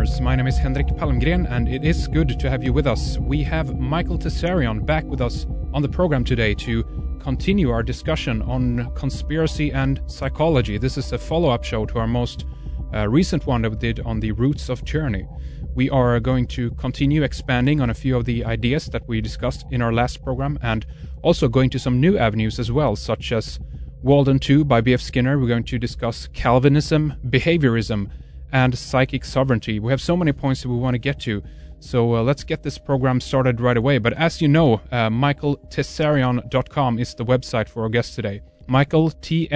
listeners. My name is Henrik Palmgren, and it is good to have you with us. We have Michael Tessarion back with us on the program today to continue our discussion on conspiracy and psychology. This is a follow-up show to our most recent one that we did on the roots of tyranny. We are going to continue expanding on a few of the ideas that we discussed in our last program, and also going to some new avenues as well, such as Walden 2 by B.F. Skinner. We're going to discuss Calvinism, behaviorism, and psychic sovereignty. We have so many points that we want to get to, so let's get this program started right away. But as you know, michaeltessarion.com is the website for our guest today. Michael,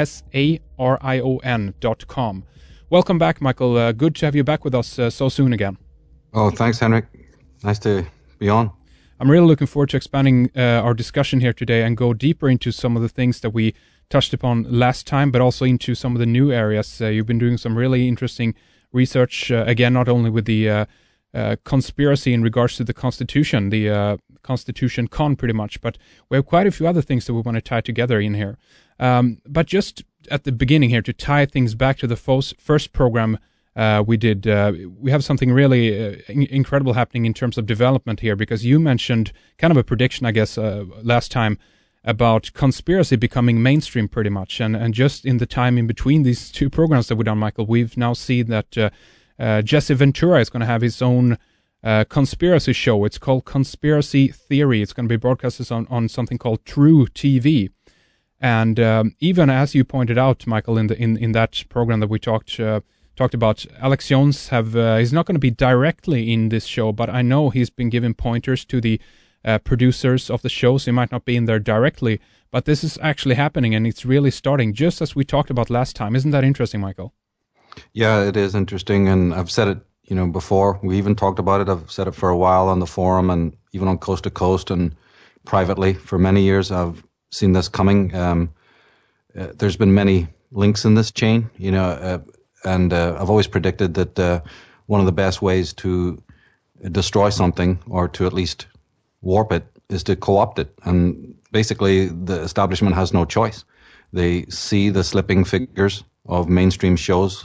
Tessarion.com. Welcome back, Michael. Good to have you back with us so soon again. Oh, thanks, Henrik. Nice to be on. I'm really looking forward to expanding our discussion here today and go deeper into some of the things that we touched upon last time, but also into some of the new areas. You've been doing some really interesting research, again, not only with the conspiracy in regards to the Constitution, the Constitution Con pretty much, but we have quite a few other things that we want to tie together in here. But just at the beginning here, to tie things back to the first program we did, we have something really incredible happening in terms of development here, because you mentioned kind of a prediction, I guess, last time, about conspiracy becoming mainstream pretty much. And just in the time in between these two programs that we've done, Michael, we've now seen that Jesse Ventura is going to have his own conspiracy show. It's called Conspiracy Theory. It's going to be broadcasted on something called True TV. And even as you pointed out, Michael, in that program that we talked about, Alex Jones he's not going to be directly in this show, but I know he's been giving pointers to the producers of the show, so he might not be in there directly, but this is actually happening, and it's really starting just as we talked about last time. Isn't that interesting, Michael? Yeah, it is interesting, and I've said it, before. We even talked about it. I've said it for a while on the forum and even on Coast to Coast and privately for many years. I've seen this coming. There's been many links in this chain, and I've always predicted that one of the best ways to destroy something, or to at least warp it, is to co-opt it. And basically the establishment has no choice. They see the slipping figures of mainstream shows,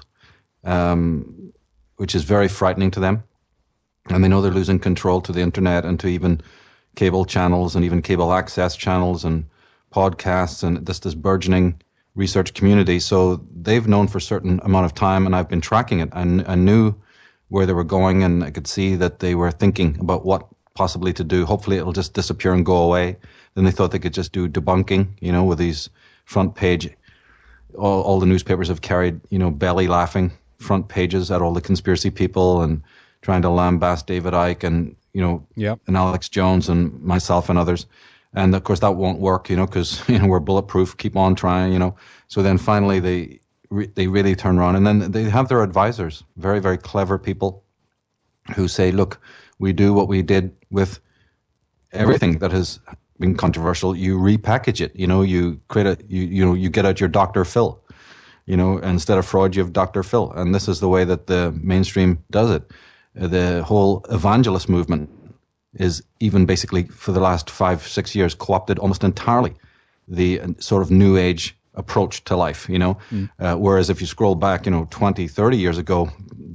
which is very frightening to them, and they know they're losing control to the internet and to even cable channels and even cable access channels and podcasts and this burgeoning research community. So they've known for a certain amount of time, and I've been tracking it, and I knew where they were going, and I could see that they were thinking about what possibly to do. Hopefully it'll just disappear and go away. Then they thought they could just do debunking, with these front page. All the newspapers have carried, belly laughing front pages at all the conspiracy people and trying to lambast David Icke and, and Alex Jones and myself and others. And of course that won't work, because, we're bulletproof, keep on trying, So then finally they really turn around, and then they have their advisors, very, very clever people who say, look, we do what we did with everything that has been controversial. You repackage it, you create you get out your Dr. Phil, instead of Freud, you have Dr. Phil. And this is the way that the mainstream does it. The whole evangelist movement is even basically for the last 5-6 years co-opted almost entirely the sort of new age approach to life, whereas if you scroll back, 20, 30 years ago,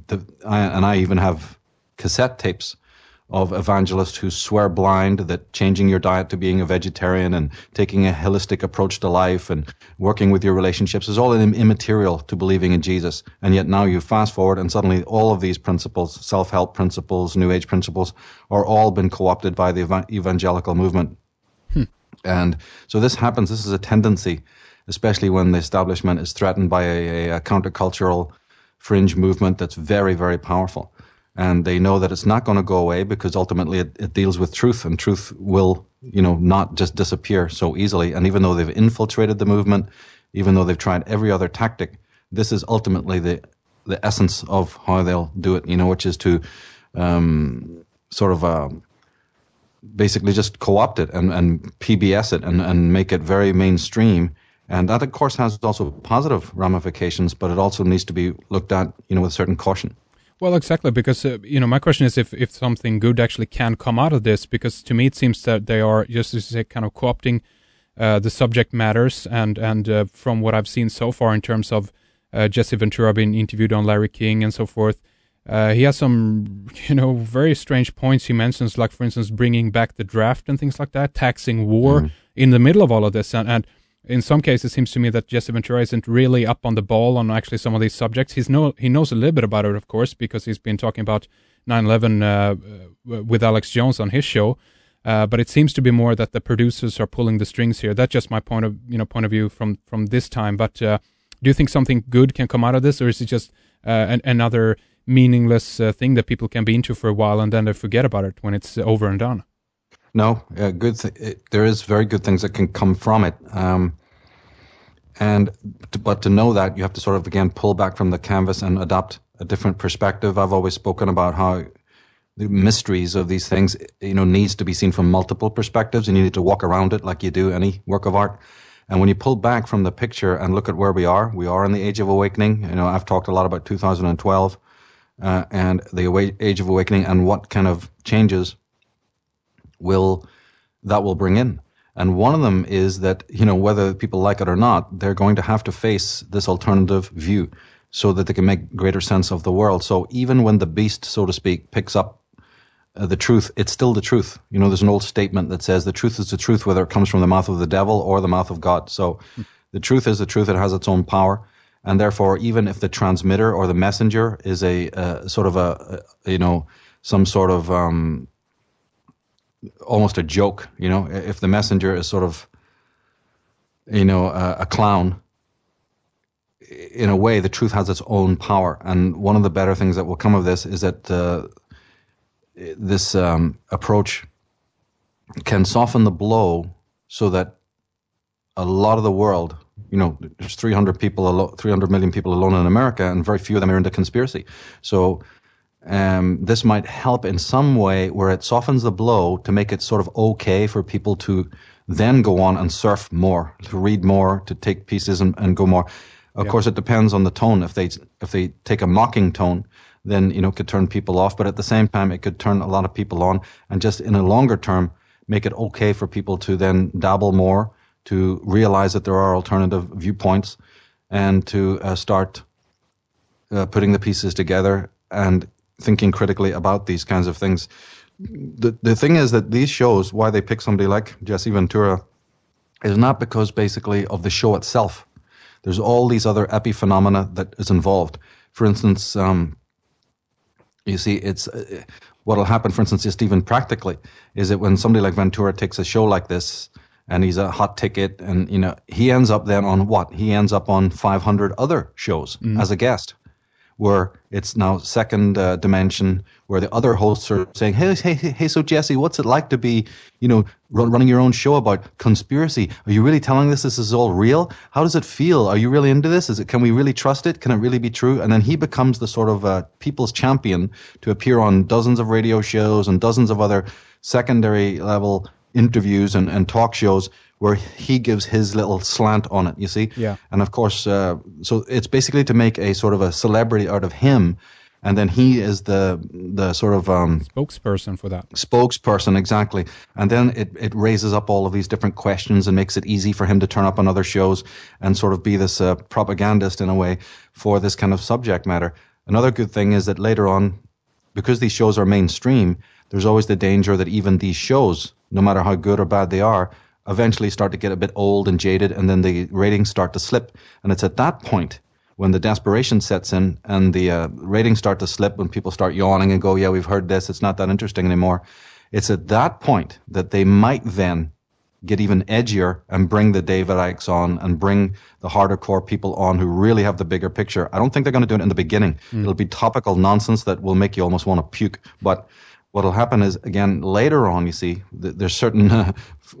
I even have cassette tapes of evangelists who swear blind that changing your diet to being a vegetarian and taking a holistic approach to life and working with your relationships is all immaterial to believing in Jesus. And yet now you fast forward and suddenly all of these principles, self-help principles, New Age principles, are all been co-opted by the evangelical movement. And so this happens. This is a tendency, especially when the establishment is threatened by a countercultural fringe movement that's very, very powerful. And they know that it's not going to go away, because ultimately it deals with truth, and truth will, not just disappear so easily. And even though they've infiltrated the movement, even though they've tried every other tactic, this is ultimately the essence of how they'll do it, which is to basically just co-opt it and PBS it and make it very mainstream. And that, of course, has also positive ramifications, but it also needs to be looked at, with certain caution. Well, exactly, because, my question is if something good actually can come out of this, because to me it seems that they are, just as you say, kind of co-opting the subject matters, and from what I've seen so far in terms of Jesse Ventura being interviewed on Larry King and so forth, he has some, very strange points he mentions, like, for instance, bringing back the draft and things like that, taxing war in the middle of all of this. And in some cases, it seems to me that Jesse Ventura isn't really up on the ball on actually some of these subjects. He knows a little bit about it, of course, because he's been talking about 9/11 with Alex Jones on his show. But it seems to be more that the producers are pulling the strings here. That's just my point of view from this time. But do you think something good can come out of this, or is it just another meaningless thing that people can be into for a while and then they forget about it when it's over and done? No, there is very good things that can come from it. But to know that, you have to sort of, again, pull back from the canvas and adopt a different perspective. I've always spoken about how the mysteries of these things, needs to be seen from multiple perspectives, and you need to walk around it like you do any work of art. And when you pull back from the picture and look at where we are in the Age of Awakening. I've talked a lot about 2012 and the Age of Awakening and what kind of changes that will bring in. And one of them is that, whether people like it or not, they're going to have to face this alternative view so that they can make greater sense of the world. So even when the beast, so to speak, picks up the truth, it's still the truth. There's an old statement that says the truth is the truth, whether it comes from the mouth of the devil or the mouth of God. So the truth is the truth. It has its own power. And therefore, even if the transmitter or the messenger is a sort of some sort of almost a joke, if the messenger is sort of, a clown, in a way, the truth has its own power. And one of the better things that will come of this is that this approach can soften the blow so that a lot of the world, there's 300 million people alone in America, and very few of them are into conspiracy. So this might help in some way where it softens the blow to make it sort of okay for people to then go on and surf more, to read more, to take pieces and go more. Of course, it depends on the tone. If they take a mocking tone, then, it could turn people off. But at the same time, it could turn a lot of people on, and just in a longer term, make it okay for people to then dabble more, to realize that there are alternative viewpoints, and to start putting the pieces together and thinking critically about these kinds of things. The thing is that these shows, why they pick somebody like Jesse Ventura, is not because basically of the show itself. There's all these other epiphenomena that is involved. For instance, you see, it's what will happen, for instance, just even practically, is that when somebody like Ventura takes a show like this, and he's a hot ticket, and he ends up then on what? He ends up on 500 other shows as a guest, where it's now second dimension, where the other hosts are saying, hey, so Jesse, what's it like to be, running your own show about conspiracy? Are you really telling this is all real? How does it feel? Are you really into this? Can we really trust it? Can it really be true? And then he becomes the sort of people's champion to appear on dozens of radio shows and dozens of other secondary level interviews and talk shows where he gives his little slant on it, you see? Yeah. And of course, so it's basically to make a sort of a celebrity out of him, and then he is the sort of spokesperson for that. Spokesperson, exactly. And then it raises up all of these different questions and makes it easy for him to turn up on other shows and sort of be this propagandist in a way for this kind of subject matter. Another good thing is that later on, because these shows are mainstream, there's always the danger that even these shows, no matter how good or bad they are, eventually start to get a bit old and jaded, and then the ratings start to slip. And it's at that point when the desperation sets in and the ratings start to slip, when people start yawning and go, yeah, we've heard this, it's not that interesting anymore. It's at that point that they might then get even edgier and bring the David Icks on and bring the harder core people on who really have the bigger picture. I don't think they're going to do it in the beginning. It'll be topical nonsense that will make you almost want to puke. But what will happen is, again, later on, you see, there's certain,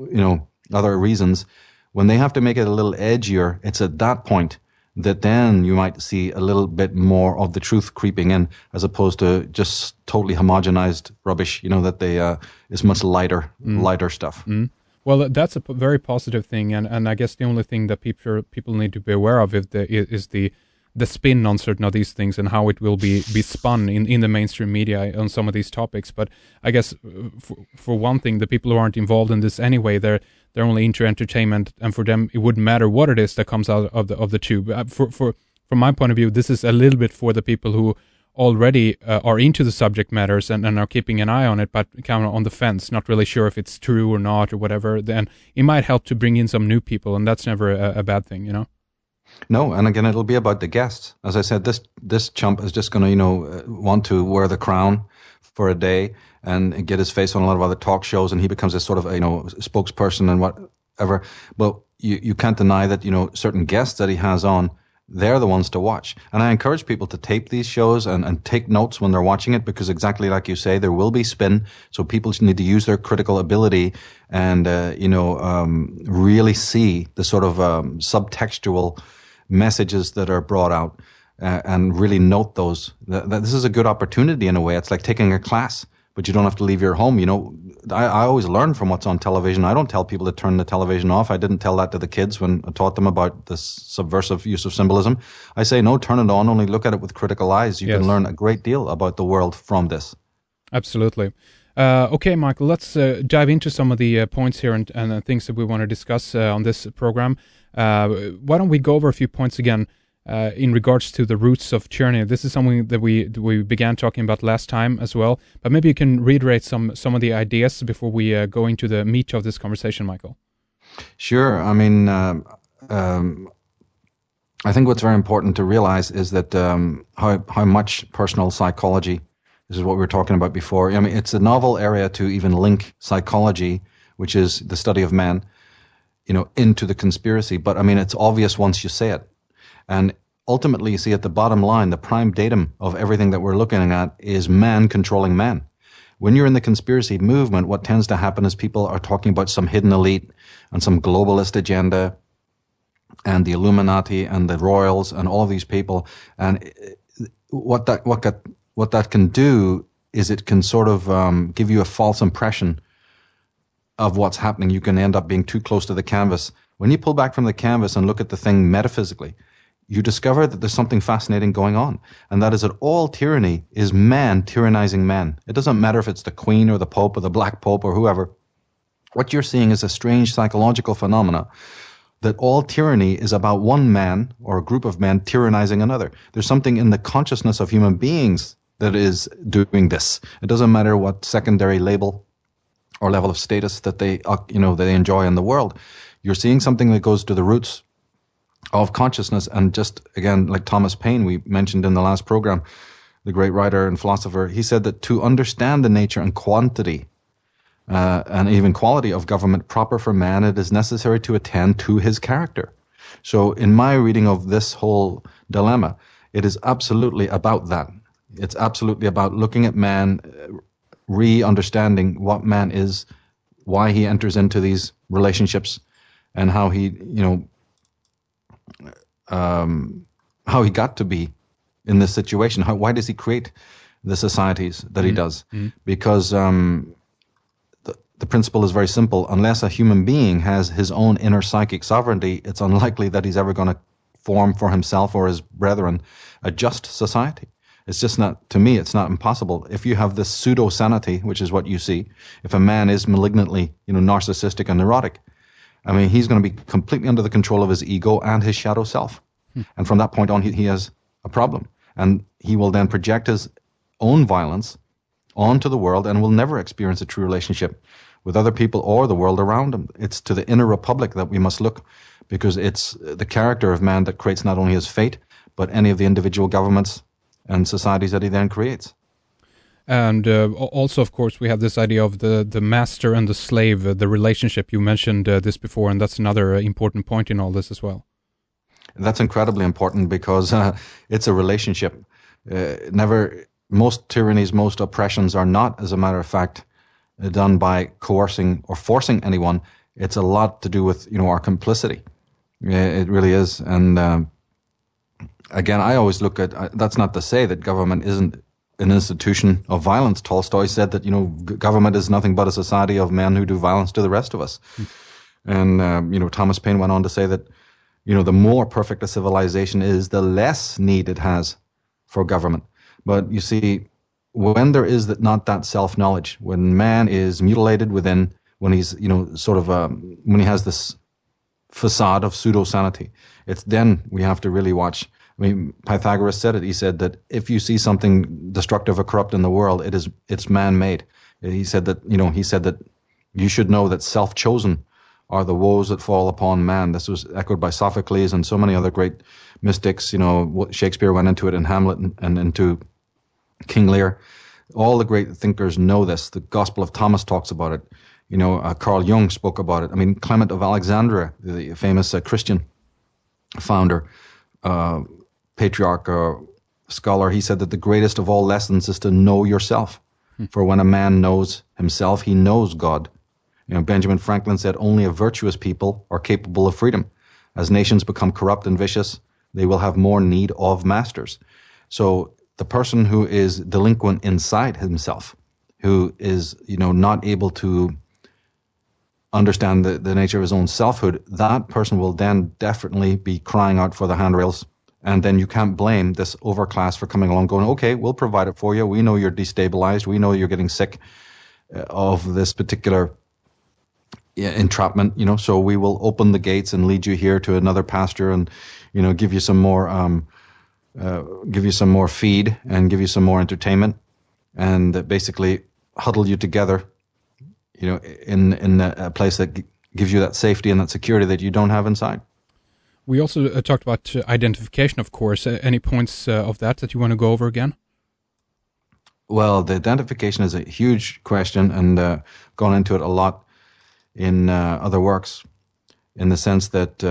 other reasons. When they have to make it a little edgier, it's at that point that then you might see a little bit more of the truth creeping in, as opposed to just totally homogenized rubbish, that they is much lighter stuff. Well, that's a very positive thing, and I guess the only thing that people need to be aware of is the spin on certain of these things and how it will be spun in the mainstream media on some of these topics. But I guess for one thing, the people who aren't involved in this anyway, they're only into entertainment, and for them it wouldn't matter what it is that comes out of the tube. From my point of view, this is a little bit for the people who already are into the subject matters and are keeping an eye on it, but kind of on the fence, not really sure if it's true or not or whatever, then it might help to bring in some new people, and that's never a bad thing, you know? No, and again, it'll be about the guests. As I said, this chump is just going to, want to wear the crown for a day and get his face on a lot of other talk shows, and he becomes a sort of, spokesperson and whatever. But you can't deny that, certain guests that he has on, they're the ones to watch. And I encourage people to tape these shows and take notes when they're watching it, because exactly like you say, there will be spin. So people need to use their critical ability and, really see the sort of subtextual messages that are brought out and really note those. This is a good opportunity in a way. It's like taking a class, but you don't have to leave your home. I always learn from what's on television. I don't tell people to turn the television off. I didn't tell that to the kids when I taught them about this subversive use of symbolism. I say, no, turn it on, only look at it with critical eyes. You can learn a great deal about the world from this. Absolutely. Okay, Michael, let's dive into some of the points here and things that we want to discuss on this program. Why don't we go over a few points again in regards to the roots of tyranny? This is something that we began talking about last time as well, but maybe you can reiterate some of the ideas before we go into the meat of this conversation, Michael. Sure. I mean, I think what's very important to realize is that how much personal psychology, this is what we were talking about before. I mean, it's a novel area to even link psychology, which is the study of man, into the conspiracy. But I mean, it's obvious once you say it. And ultimately, you see, at the bottom line, the prime datum of everything that we're looking at is man controlling man. When you're in the conspiracy movement, what tends to happen is people are talking about some hidden elite and some globalist agenda and the Illuminati and the royals and all of these people. And what that can do is it can sort of give you a false impression of what's happening. You can end up being too close to the canvas. When you pull back from the canvas and look at the thing metaphysically, you discover that there's something fascinating going on. And that is that all tyranny is man tyrannizing man. It doesn't matter if it's the Queen or the Pope or the Black Pope or whoever. What you're seeing is a strange psychological phenomena that all tyranny is about one man or a group of men tyrannizing another. There's something in the consciousness of human beings that is doing this. It doesn't matter what secondary label or level of status that they enjoy in the world. You're seeing something that goes to the roots of consciousness. And just again, like Thomas Paine, we mentioned in the last program, the great writer and philosopher, he said that to understand the nature and quantity and even quality of government proper for man, it is necessary to attend to his character. So in my reading of this whole dilemma, it is absolutely about that. It's absolutely about looking at man, re-understanding what man is, why he enters into these relationships, and how he, how he got to be in this situation. Why does he create the societies that he does? Because the principle is very simple. Unless a human being has his own inner psychic sovereignty, it's unlikely that he's ever going to form for himself or his brethren a just society. It's just not, to me, it's not impossible. If you have this pseudo-sanity, which is what you see, if a man is malignantly, narcissistic and neurotic, I mean, he's going to be completely under the control of his ego and his shadow self. And from that point on, he has a problem. And he will then project his own violence onto the world and will never experience a true relationship with other people or the world around him. It's to the inner republic that we must look, because it's the character of man that creates not only his fate, but any of the individual governments and societies that he then creates. And also, of course, we have this idea of the master and the slave, the relationship. You mentioned this before, and that's another important point in all this as well. That's incredibly important because it's a relationship. Most tyrannies, most oppressions are not, as a matter of fact, done by coercing or forcing anyone. It's a lot to do with, our complicity. It really is. And again, I always look at, that's not to say that government isn't an institution of violence. Tolstoy said that, government is nothing but a society of men who do violence to the rest of us. And, Thomas Paine went on to say that, the more perfect a civilization is, the less need it has for government. But you see, when there is not that self-knowledge, when man is mutilated within, when he's, when he has this facade of pseudo-sanity, it's then we have to really watch. I mean, Pythagoras said it. He said that if you see something destructive or corrupt in the world, it's man-made. He said that you should know that self-chosen are the woes that fall upon man. This was echoed by Sophocles and so many other great mystics. Shakespeare went into it in Hamlet and into King Lear. All the great thinkers know this. The Gospel of Thomas talks about it. Carl Jung spoke about it. I mean, Clement of Alexandria, the famous Christian founder, patriarch, scholar, he said that the greatest of all lessons is to know yourself. For when a man knows himself, he knows God. Benjamin Franklin said, only a virtuous people are capable of freedom. As nations become corrupt and vicious, they will have more need of masters. So the person who is delinquent inside himself, who is, not able to understand the nature of his own selfhood, that person will then definitely be crying out for the handrails. And then you can't blame this overclass for coming along going, okay, we'll provide it for you. We know you're destabilized. We know you're getting sick of this particular entrapment, so we will open the gates and lead you here to another pasture and, give you some more feed and give you some more entertainment and basically huddle you together, in a place that gives you that safety and that security that you don't have inside. We also talked about identification, of course. Any points of that you want to go over again? Well, the identification is a huge question and gone into it a lot in other works, in the sense that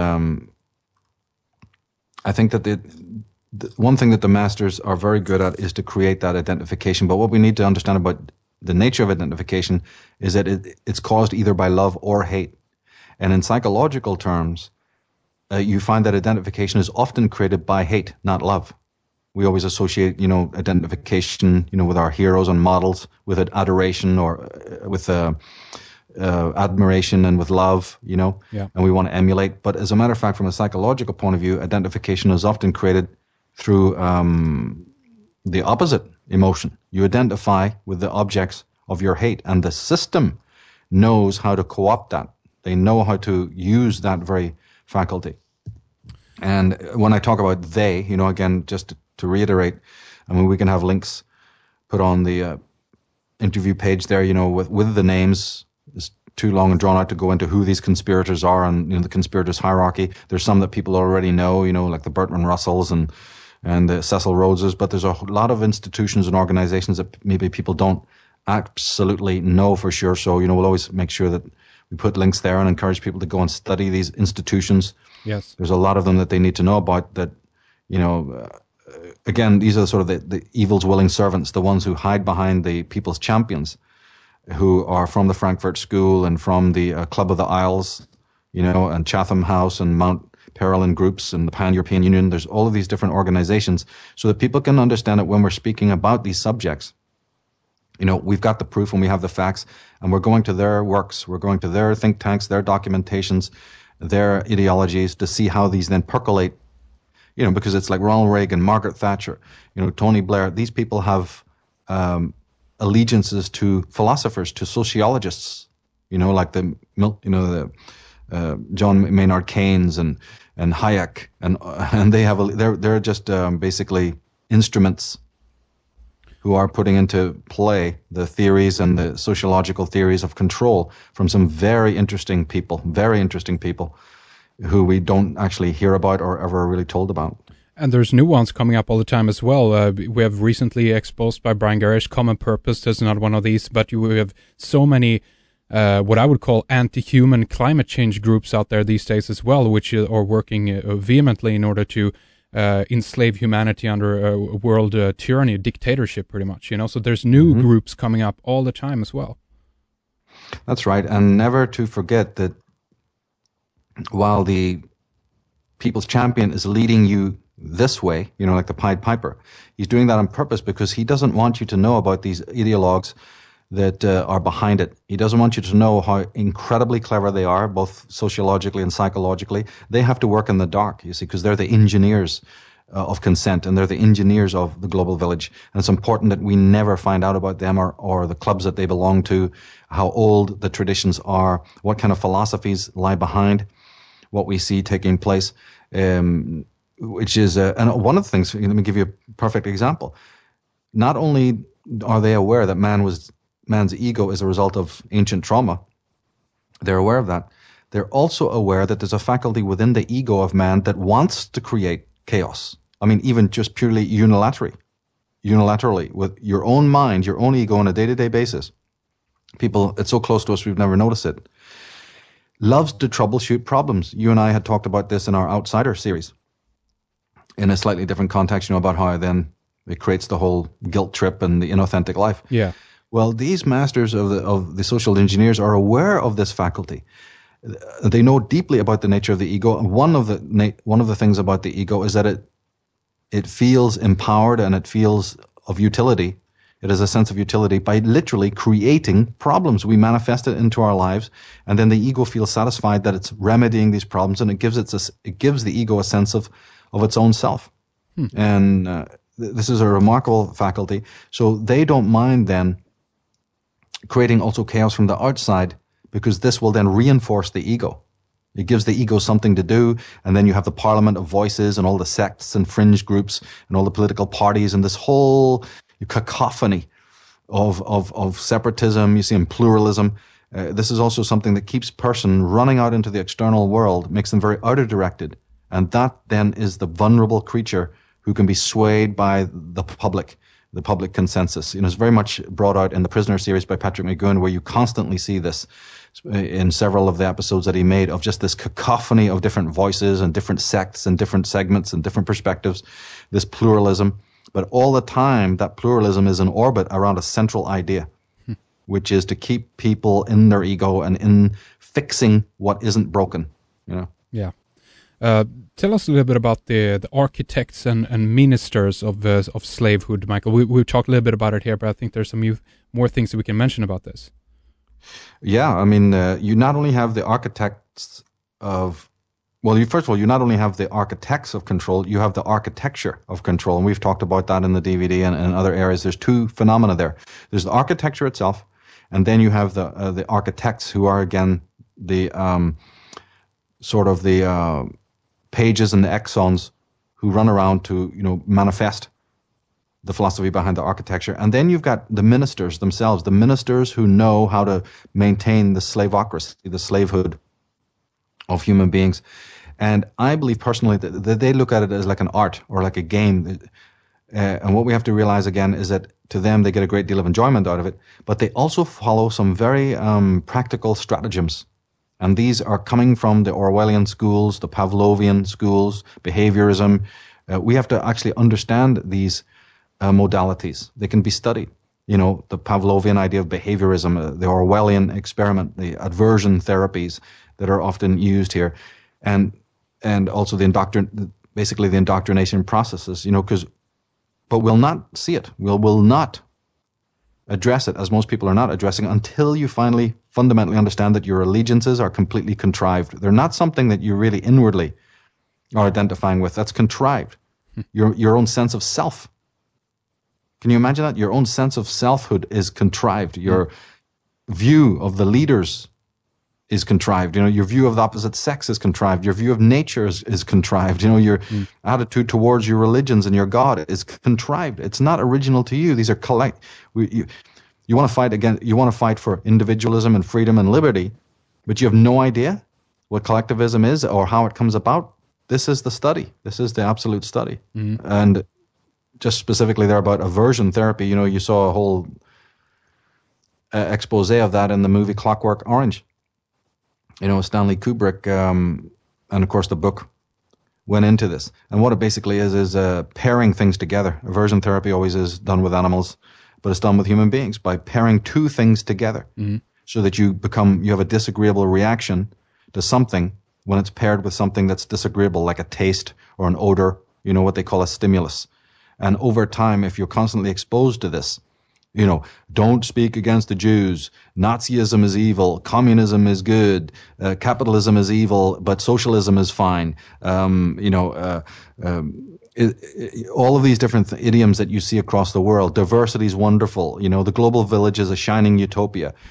I think that the one thing that the masters are very good at is to create that identification. But what we need to understand about the nature of identification is that it's caused either by love or hate. And in psychological terms, you find that identification is often created by hate, not love. We always associate, identification, with our heroes and models, with adoration or with admiration and with love, and we want to emulate. But as a matter of fact, from a psychological point of view, identification is often created through the opposite emotion. You identify with the objects of your hate, and the system knows how to co-opt that. They know how to use that very faculty. And when I talk about they, again, just to reiterate, I mean, we can have links put on the interview page there, with the names. It's too long and drawn out to go into who these conspirators are and, the conspirators hierarchy. There's some that people already know, like the Bertrand Russells and the Cecil Rhodeses, but there's a lot of institutions and organizations that maybe people don't absolutely know for sure. So, we'll always make sure that we put links there and encourage people to go and study these institutions. Yes. There's a lot of them that they need to know about that, again, these are sort of the evil's willing servants, the ones who hide behind the people's champions, who are from the Frankfurt School and from the Club of the Isles, and Chatham House and Mount Parallel Groups and the Pan-European Union. There's all of these different organizations so that people can understand that when we're speaking about these subjects, we've got the proof and we have the facts, and we're going to their works, we're going to their think tanks, their documentations, their ideologies to see how these then percolate, because it's like Ronald Reagan, Margaret Thatcher, Tony Blair. These people have allegiances to philosophers, to sociologists, like the John Maynard Keynes and Hayek, and they have they're just basically instruments who are putting into play the theories and the sociological theories of control from some very interesting people who we don't actually hear about or ever really told about. And there's new ones coming up all the time as well. We have recently exposed by Brian Gerrish, Common Purpose. There's another one of these, but you have so many what I would call anti-human climate change groups out there these days as well, which are working vehemently in order to enslave humanity under a world tyranny, dictatorship, pretty much. So there's new groups coming up all the time as well. That's right, and never to forget that while the people's champion is leading you this way, like the Pied Piper, he's doing that on purpose because he doesn't want you to know about these ideologues that are behind it. He doesn't want you to know how incredibly clever they are, both sociologically and psychologically. They have to work in the dark, you see, because they're the engineers of consent, and they're the engineers of the global village. And it's important that we never find out about them or the clubs that they belong to, how old the traditions are, what kind of philosophies lie behind what we see taking place. which is and one of the things. Let me give you a perfect example. Not only are they aware that man's ego is a result of ancient trauma, they're aware of that. They're also aware that there's a faculty within the ego of man that wants to create chaos. I mean, even just purely unilaterally, with your own mind, your own ego on a day-to-day basis. People, it's so close to us, we've never noticed it. Loves to troubleshoot problems. You and I had talked about this in our Outsider series in a slightly different context, about how then it creates the whole guilt trip and the inauthentic life. Yeah. Well, these masters of the social engineers are aware of this faculty. They know deeply about the nature of the ego. And one of the things about the ego is that it feels empowered and it feels of utility. It has a sense of utility by literally creating problems. We manifest it into our lives, and then the ego feels satisfied that it's remedying these problems, and it gives the ego a sense of its own self. And this is a remarkable faculty. So they don't mind then creating also chaos from the outside, because this will then reinforce the ego. It gives the ego something to do, and then you have the parliament of voices and all the sects and fringe groups and all the political parties and this whole cacophony of separatism, you see, and pluralism. This is also something that keeps person running out into the external world, makes them very outer-directed, and that then is the vulnerable creature who can be swayed by the public consensus. It's very much brought out in the Prisoner series by Patrick McGowan, where you constantly see this in several of the episodes that he made, of just this cacophony of different voices and different sects and different segments and different perspectives, this pluralism. But all the time, that pluralism is in orbit around a central idea, which is to keep people in their ego and in fixing what isn't broken. Yeah. Tell us a little bit about the architects and ministers of slavehood, Michael. We've talked a little bit about it here, but I think there's some more things that we can mention about this. Yeah, I mean, you not only have the architects of, first of all, you not only have the architects of control, you have the architecture of control, and we've talked about that in the DVD and other areas. There's two phenomena there. There's the architecture itself, and then you have the architects, who are again the sort of the pages and the exons who run around to manifest the philosophy behind the architecture. And then you've got the ministers themselves, the ministers who know how to maintain the slaveocracy, the slavehood of human beings. And I believe personally that they look at it as like an art or like a game. And what we have to realize again is that to them they get a great deal of enjoyment out of it, but they also follow some very practical stratagems. And these are coming from the Orwellian schools, the Pavlovian schools, behaviorism. We have to actually understand these modalities. They can be studied. The Pavlovian idea of behaviorism, the Orwellian experiment, the aversion therapies that are often used here, and also basically the indoctrination processes. But we'll not see it. We'll not address it, as most people are not addressing, until you finally fundamentally understand that your allegiances are completely contrived. They're not something that you really inwardly are identifying with. That's contrived. Your own sense of self. Can you imagine that? Your own sense of selfhood is contrived. Your view of the leaders is contrived. Your view of the opposite sex is contrived. Your view of nature is contrived. Your attitude towards your religions and your God is contrived. It's not original to you. These are you want to fight against. You want to fight for individualism and freedom and liberty, but you have no idea what collectivism is or how it comes about. This is the study. This is the absolute study. And just specifically there about aversion therapy, you saw a whole expose of that in the movie Clockwork Orange. Stanley Kubrick, and of course the book went into this. And what it basically is pairing things together. Aversion therapy always is done with animals, but it's done with human beings by pairing two things together, so that you have a disagreeable reaction to something when it's paired with something that's disagreeable, like a taste or an odor, what they call a stimulus. And over time, if you're constantly exposed to this, don't speak against the Jews, Nazism is evil, communism is good, capitalism is evil, but socialism is fine. All of these different idioms that you see across the world. Diversity is wonderful. The global village is a shining utopia.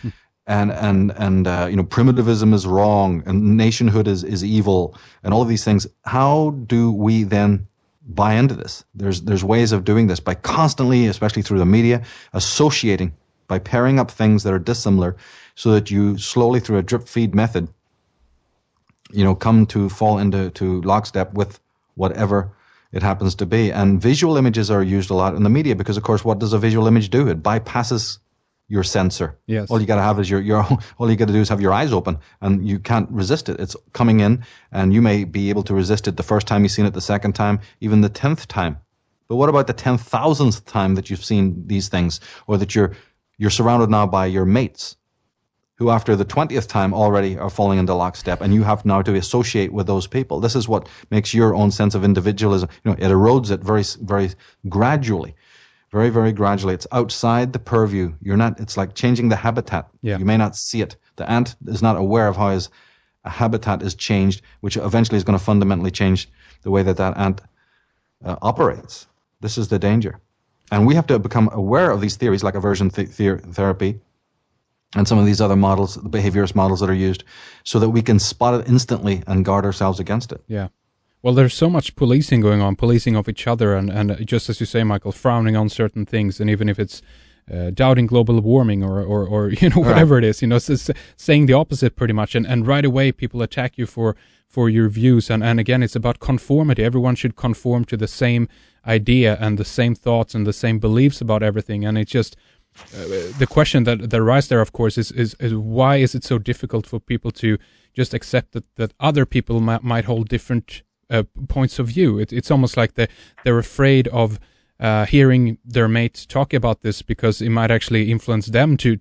and primitivism is wrong and nationhood is evil and all of these things. How do we then buy into this? There's ways of doing this by constantly, especially through the media, associating, by pairing up things that are dissimilar, so that you slowly, through a drip feed method, come to fall into lockstep with whatever it happens to be. And visual images are used a lot in the media because, of course, what does a visual image do? It bypasses your sensor. Yes. All you got to have is all you got to do is have your eyes open, and you can't resist it. It's coming in, and you may be able to resist it the first time you've seen it, the second time, even the 10th time. But what about the 10,000th time that you've seen these things, or that you're surrounded now by your mates, who after the 20th time already are falling into lockstep, and you have now to associate with those people? This is what makes your own sense of individualism, it erodes it very, very gradually. Very, very gradually. It's outside the purview. It's like changing the habitat. Yeah. You may not see it. The ant is not aware of how his habitat is changed, which eventually is going to fundamentally change the way that ant operates. This is the danger. And we have to become aware of these theories like aversion therapy and some of these other models, the behaviorist models that are used, so that we can spot it instantly and guard ourselves against it. Yeah. Well, there's so much policing going on, policing of each other, and just as you say, Michael, frowning on certain things, and even if it's doubting global warming or whatever it is, saying the opposite pretty much, and right away people attack you for your views, and again, it's about conformity. Everyone should conform to the same idea and the same thoughts and the same beliefs about everything, and it's just the question that arises there, of course, is why is it so difficult for people to just accept that other people might hold different points of view? It's almost like they're afraid of hearing their mates talk about this because it might actually influence them to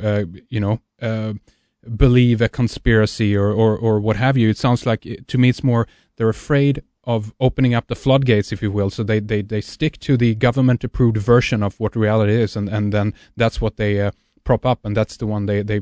believe a conspiracy or what have you. It sounds like, to me, it's more they're afraid of opening up the floodgates, if you will. So they stick to the government-approved version of what reality is, and then that's what they prop up, and that's the one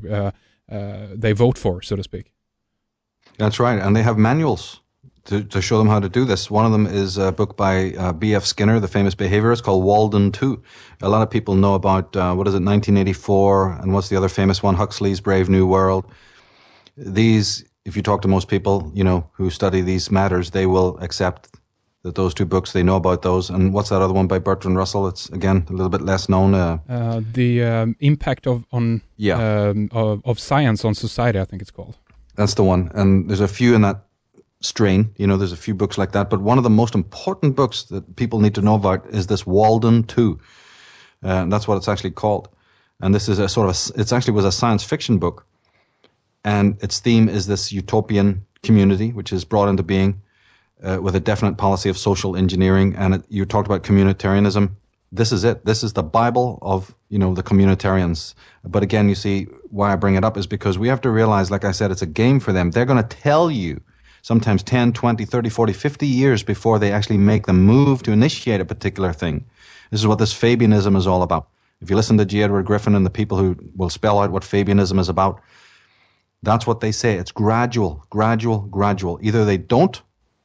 they vote for, so to speak. That's right, and they have manuals to show them how to do this. One of them is a book by B.F. Skinner, the famous behaviorist, called Walden 2. A lot of people know about, 1984, and what's the other famous one? Huxley's Brave New World. These, if you talk to most people, who study these matters, they will accept that those two books, they know about those. And what's that other one by Bertrand Russell? It's, again, a little bit less known. The impact of science on society, I think it's called. That's the one. And there's a few in that strain, there's a few books like that, but one of the most important books that people need to know about is this Walden 2. That's what it's actually called. And this is it actually was a science fiction book, and its theme is this utopian community which is brought into being with a definite policy of social engineering. And you talked about communitarianism. This is it. This is the Bible of the communitarians. But again, you see why I bring it up is because we have to realize, like I said, it's a game for them. They're going to tell you sometimes 10, 20, 30, 40, 50 years before they actually make the move to initiate a particular thing. This is what this Fabianism is all about. If you listen to G. Edward Griffin and the people who will spell out what Fabianism is about, that's what they say. It's gradual, gradual, gradual. Either they don't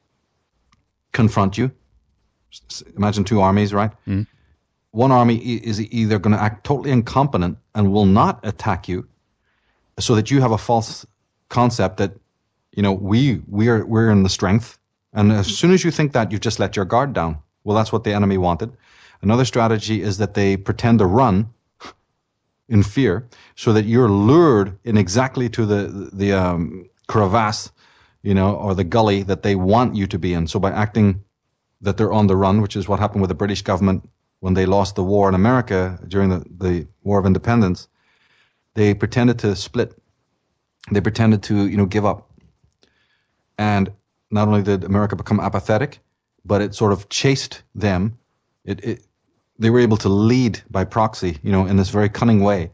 confront you. Imagine two armies, right? Mm. One army is either going to act totally incompetent and will not attack you, so that you have a false concept that we're in the strength. And as soon as you think that, you've just let your guard down. Well, that's what the enemy wanted. Another strategy is that they pretend to run in fear, so that you're lured in exactly to the crevasse, or the gully that they want you to be in. So by acting that they're on the run, which is what happened with the British government when they lost the war in America during the War of Independence, they pretended to split. They pretended to, give up. And not only did America become apathetic, but it sort of chased them. They were able to lead by proxy, in this very cunning way,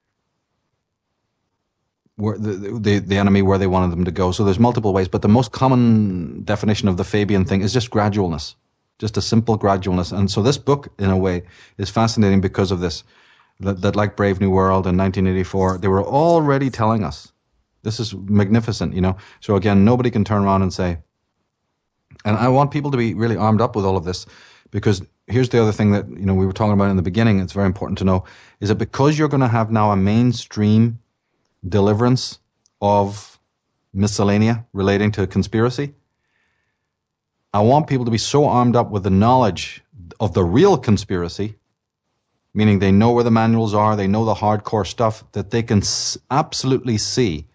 where the enemy where they wanted them to go. So there's multiple ways, but the most common definition of the Fabian thing is just gradualness, just a simple gradualness. And so this book, in a way, is fascinating because of this. That like Brave New World in 1984, they were already telling us. This is magnificent, So again, nobody can turn around and say, and I want people to be really armed up with all of this, because here's the other thing that, we were talking about in the beginning, it's very important to know, is that because you're going to have now a mainstream deliverance of miscellanea relating to conspiracy. I want people to be so armed up with the knowledge of the real conspiracy, meaning they know where the manuals are, they know the hardcore stuff, that they can absolutely see,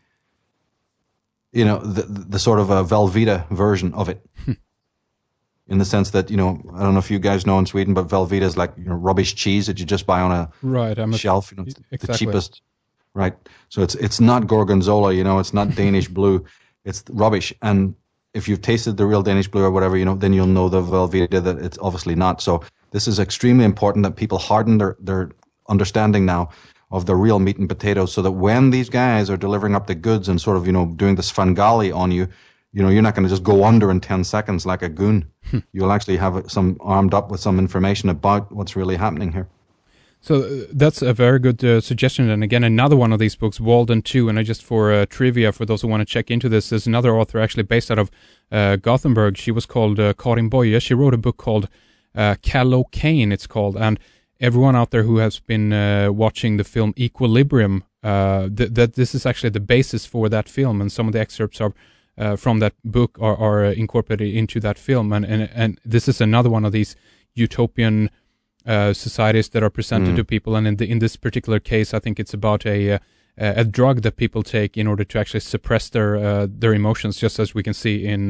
the sort of a Velveeta version of it. In the sense that, I don't know if you guys know in Sweden, but Velveeta is like rubbish cheese that you just buy on a shelf, exactly. The cheapest, right? So it's not Gorgonzola, it's not Danish Blue, it's rubbish. And if you've tasted the real Danish Blue or whatever, then you'll know the Velveeta that it's obviously not. So this is extremely important that people harden their understanding now of the real meat and potatoes, so that when these guys are delivering up the goods and sort of, doing this Svengali on you, you're not going to just go under in 10 seconds like a goon. You'll actually have some armed up with some information about what's really happening here. So that's a very good suggestion. And again, another one of these books, Walden 2, and just for trivia, for those who want to check into this, there's another author actually based out of Gothenburg. She was called Karin Boye. She wrote a book called Kallocaine, it's called. And everyone out there who has been watching the film Equilibrium, that this is actually the basis for that film, and some of the excerpts are from that book are incorporated into that film, and this is another one of these utopian societies that are presented to people. And in this particular case, I think it's about a drug that people take in order to actually suppress their emotions, just as we can see in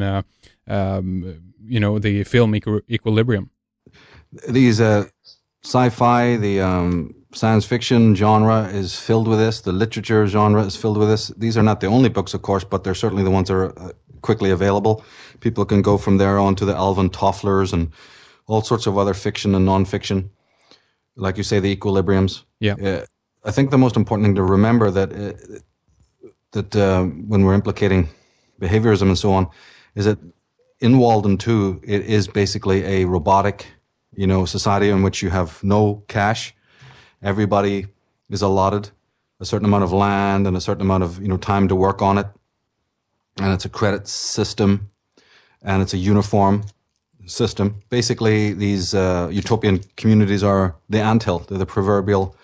the film Equilibrium. These sci-fi, the science fiction genre is filled with this. The literature genre is filled with this. These are not the only books, of course, but they're certainly the ones that are quickly available. People can go from there on to the Alvin Tofflers and all sorts of other fiction and non-fiction. Like you say, the Equilibriums. Yeah. I think the most important thing to remember that when we're implicating behaviorism and so on, is that in Walden 2, it is basically a robotic, society in which you have no cash. Everybody is allotted a certain amount of land and a certain amount of time to work on it, and it's a credit system, and it's a uniform system. Basically, these utopian communities are the anthill. They're the proverbial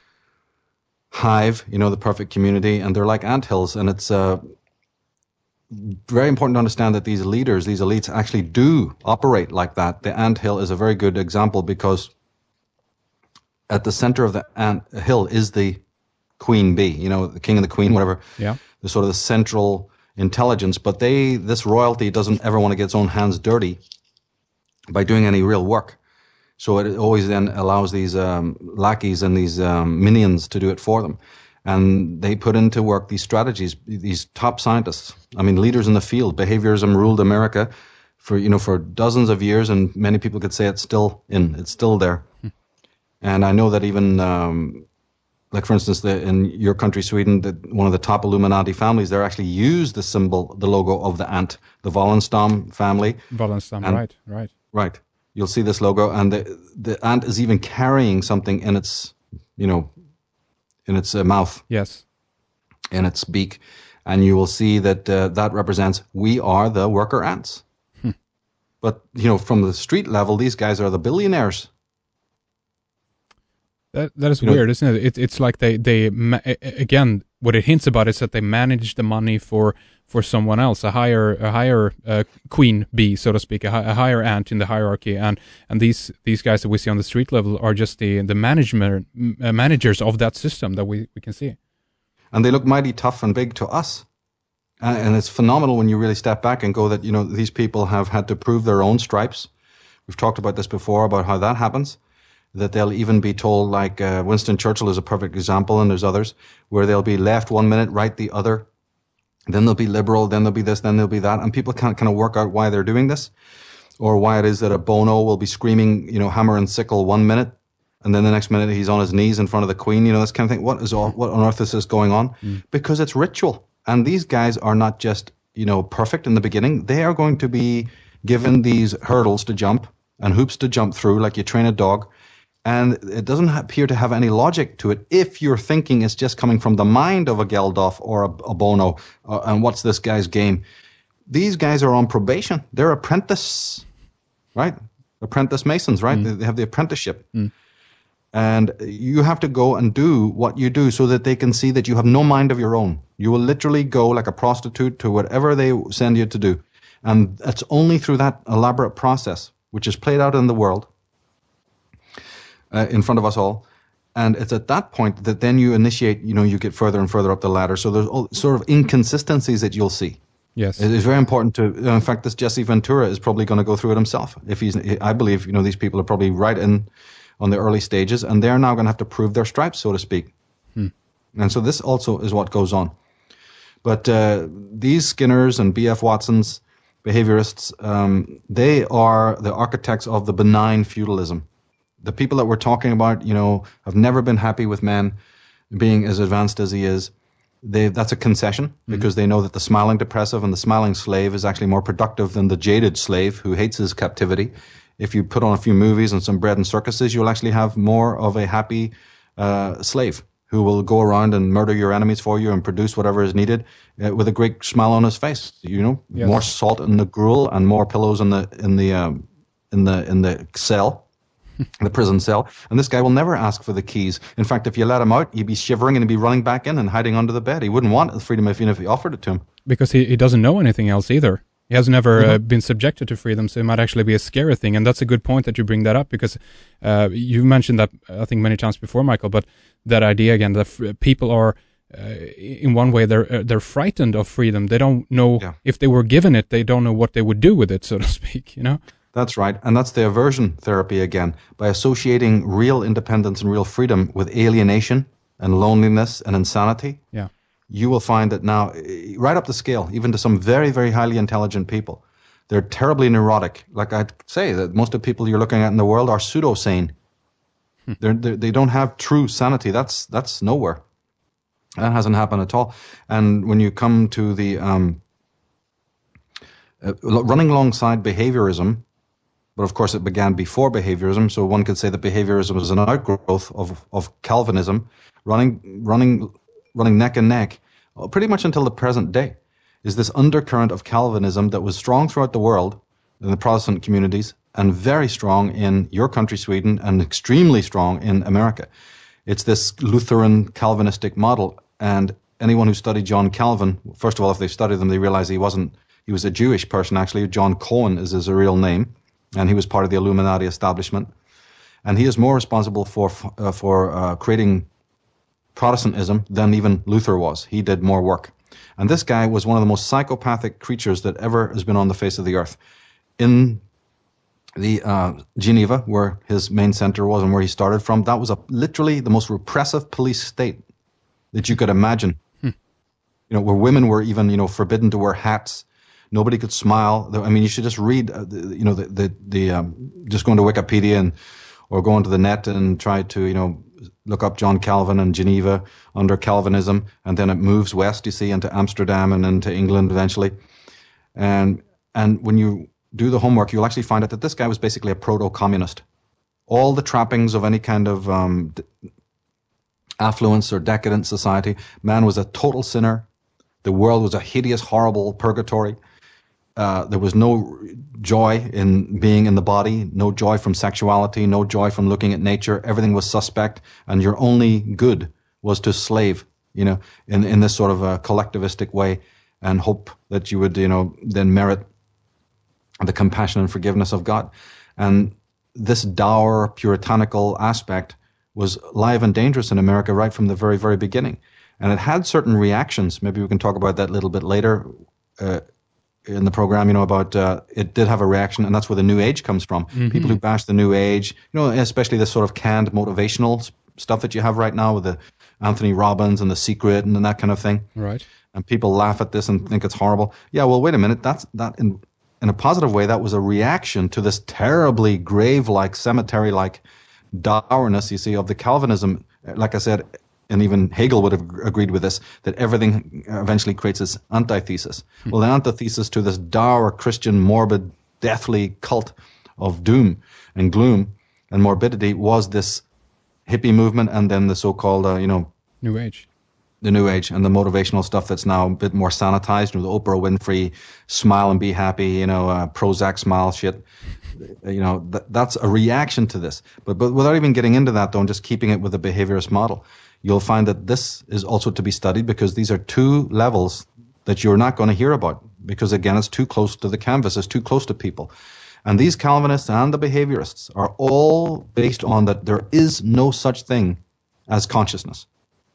hive, the perfect community, and they're like anthills. And it's very important to understand that these leaders, these elites, actually do operate like that. The anthill is a very good example, because at the center of the ant hill is the queen bee, the king and the queen, whatever. Yeah. The sort of the central intelligence. But this royalty doesn't ever want to get its own hands dirty by doing any real work. So it always then allows these lackeys and these minions to do it for them. And they put into work these strategies, these top scientists, leaders in the field. Behaviorism ruled America for dozens of years, and many people could say it's still there. And I know that even, like for instance, in your country, Sweden, one of the top Illuminati families, they actually use the symbol, the logo of the ant, the Wallenstam family. Wallenstam, right. Right. You'll see this logo, and the ant is even carrying something in its, in its mouth. Yes. In its beak. And you will see that that represents, we are the worker ants. But, from the street level, these guys are the billionaires. That is weird, isn't it? It's like they again, what it hints about is that they manage the money for someone else, a higher queen bee, so to speak, a higher ant in the hierarchy, and these guys that we see on the street level are just the managers of that system that we can see. And they look mighty tough and big to us, and it's phenomenal when you really step back and go that these people have had to prove their own stripes. We've talked about this before about how that happens. That they'll even be told, like Winston Churchill is a perfect example, and there's others, where they'll be left one minute, right the other. Then they'll be liberal, then they'll be this, then they'll be that. And people can't kind of work out why they're doing this, or why it is that a Bono will be screaming, hammer and sickle 1 minute, and then the next minute he's on his knees in front of the Queen, this kind of thing. What on earth is this going on? Because it's ritual. And these guys are not just, perfect in the beginning. They are going to be given these hurdles to jump and hoops to jump through, like you train a dog. And it doesn't appear to have any logic to it if your thinking is just coming from the mind of a Geldof or a Bono. And what's this guy's game? These guys are on probation. They're apprentice, right? Apprentice masons, right? They have the apprenticeship. And you have to go and do what you do so that they can see that you have no mind of your own. You will literally go like a prostitute to whatever they send you to do. And it's only through that elaborate process, which is played out in the world, in front of us all. And it's at that point that then you initiate, you get further and further up the ladder. So there's all sort of inconsistencies that you'll see. Yes. It is very important to, in fact, this Jesse Ventura is probably going to go through it himself. I believe, these people are probably right in on the early stages, and they're now going to have to prove their stripes, so to speak. And so this also is what goes on. But these Skinners and B.F. Watsons, behaviorists, they are the architects of the benign feudalism. The people that we're talking about, have never been happy with man being as advanced as he is. That's a concession because they know that the smiling depressive and the smiling slave is actually more productive than the jaded slave who hates his captivity. If you put on a few movies and some bread and circuses, you'll actually have more of a happy slave who will go around and murder your enemies for you and produce whatever is needed with a great smile on his face. Yes. More salt in the gruel and more pillows in the cell, the prison cell. And this guy will never ask for the keys. In fact, if you let him out, he'd be shivering and he'd be running back in and hiding under the bed. He wouldn't want the freedom even if you offered it to him. Because he doesn't know anything else either. He has never been subjected to freedom, so it might actually be a scary thing. And that's a good point that you bring that up, because you mentioned that, I think, many times before, Michael, but that idea again, that people are, in one way, they're frightened of freedom. They don't know if they were given it, they don't know what they would do with it, so to speak, That's right. And that's the aversion therapy again. By associating real independence and real freedom with alienation and loneliness and insanity. Yeah. You will find that now, right up the scale, even to some very, very highly intelligent people, they're terribly neurotic. Like I'd say that most of the people you're looking at in the world are pseudo-sane. They don't have true sanity. That's nowhere. That hasn't happened at all. And when you come to the running alongside behaviorism, but of course it began before behaviorism, so one could say that behaviorism is an outgrowth of Calvinism, running neck and neck, pretty much until the present day, is this undercurrent of Calvinism that was strong throughout the world, in the Protestant communities, and very strong in your country, Sweden, and extremely strong in America. It's this Lutheran Calvinistic model, and anyone who studied John Calvin, first of all, if they studied them, they realize he was a Jewish person, actually. John Cohen is his real name, and he was part of the Illuminati establishment. And he is more responsible for creating Protestantism than even Luther was. He did more work. And this guy was one of the most psychopathic creatures that ever has been on the face of the earth. In the Geneva, where his main center was and where he started from, that was literally the most repressive police state that you could imagine. Where women were even, forbidden to wear hats. Nobody could smile. I mean, you should just read, just go into Wikipedia or go onto the net and try to, look up John Calvin and Geneva under Calvinism, and then it moves west, you see, into Amsterdam and into England eventually. And when you do the homework, you'll actually find out that this guy was basically a proto-communist. All the trappings of any kind of affluence or decadent society. Man was a total sinner. The world was a hideous, horrible purgatory. There was no joy in being in the body, no joy from sexuality, no joy from looking at nature. Everything was suspect, and your only good was to slave, in this sort of a collectivistic way, and hope that you would, then merit the compassion and forgiveness of God. And this dour, puritanical aspect was live and dangerous in America right from the very, very beginning. And it had certain reactions. Maybe we can talk about that a little bit later in the program, about it did have a reaction, and that's where the New Age comes from. Mm-hmm. People who bash the New Age, especially this sort of canned motivational stuff that you have right now with the Anthony Robbins and The Secret and that kind of thing. Right. And people laugh at this and think it's horrible. Yeah, well, wait a minute. That in a positive way, that was a reaction to this terribly grave-like, cemetery-like dourness, you see, of the Calvinism. Like I said, and even Hegel would have agreed with this, that everything eventually creates this antithesis. Well, the antithesis to this dour, Christian, morbid, deathly cult of doom and gloom and morbidity was this hippie movement, and then the so-called, New Age. the New Age and the motivational stuff that's now a bit more sanitized, the Oprah Winfrey smile and be happy, Prozac smile shit. That's a reaction to this. But without even getting into that, though, and just keeping it with the behaviorist model, you'll find that this is also to be studied because these are two levels that you're not going to hear about because, again, it's too close to the canvas, it's too close to people. And these Calvinists and the behaviorists are all based on that there is no such thing as consciousness.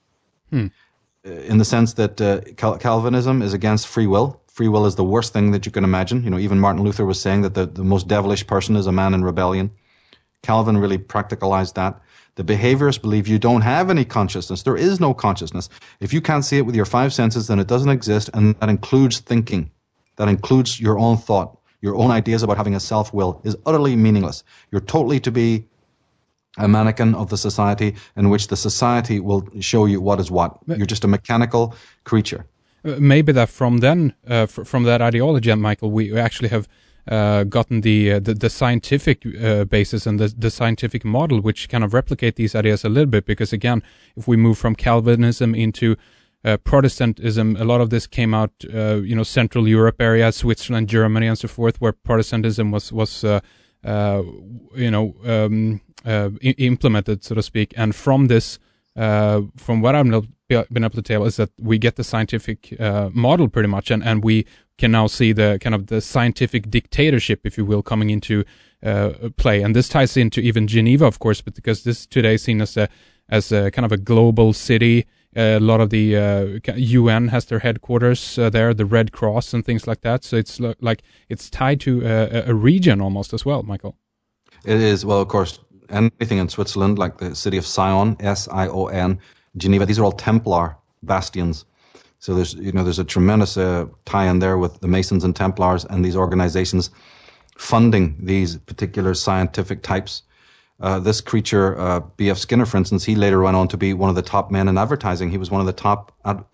In the sense that Calvinism is against free will. Free will is the worst thing that you can imagine. Even Martin Luther was saying that the most devilish person is a man in rebellion. Calvin really practicalized that. The behaviorists believe you don't have any consciousness. There is no consciousness. If you can't see it with your five senses, then it doesn't exist, and that includes thinking. That includes your own thought. Your own ideas about having a self-will is utterly meaningless. You're totally to be a mannequin of the society in which the society will show you what is what. You're just a mechanical creature. Maybe that from then, from that ideology, Michael, we actually have gotten the scientific basis and the scientific model, which kind of replicate these ideas a little bit. Because again, if we move from Calvinism into Protestantism, a lot of this came out, Central Europe area, Switzerland, Germany, and so forth, where Protestantism was implemented, so to speak. And from this, from what I've been able to tell, is that we get the scientific model pretty much, and we can now see the kind of the scientific dictatorship, if you will, coming into play. And this ties into even Geneva, of course, but because this today is seen as a kind of a global city. A lot of the UN has their headquarters there, the Red Cross and things like that. So it's like it's tied to a region almost as well, Michael. It is. Well, of course, anything in Switzerland, like the city of Sion, Sion, Geneva, these are all Templar bastions. So there's a tremendous tie-in there with the Masons and Templars and these organizations funding these particular scientific types. This creature, B.F. Skinner, for instance, he later went on to be one of the top men in advertising. He was one of the top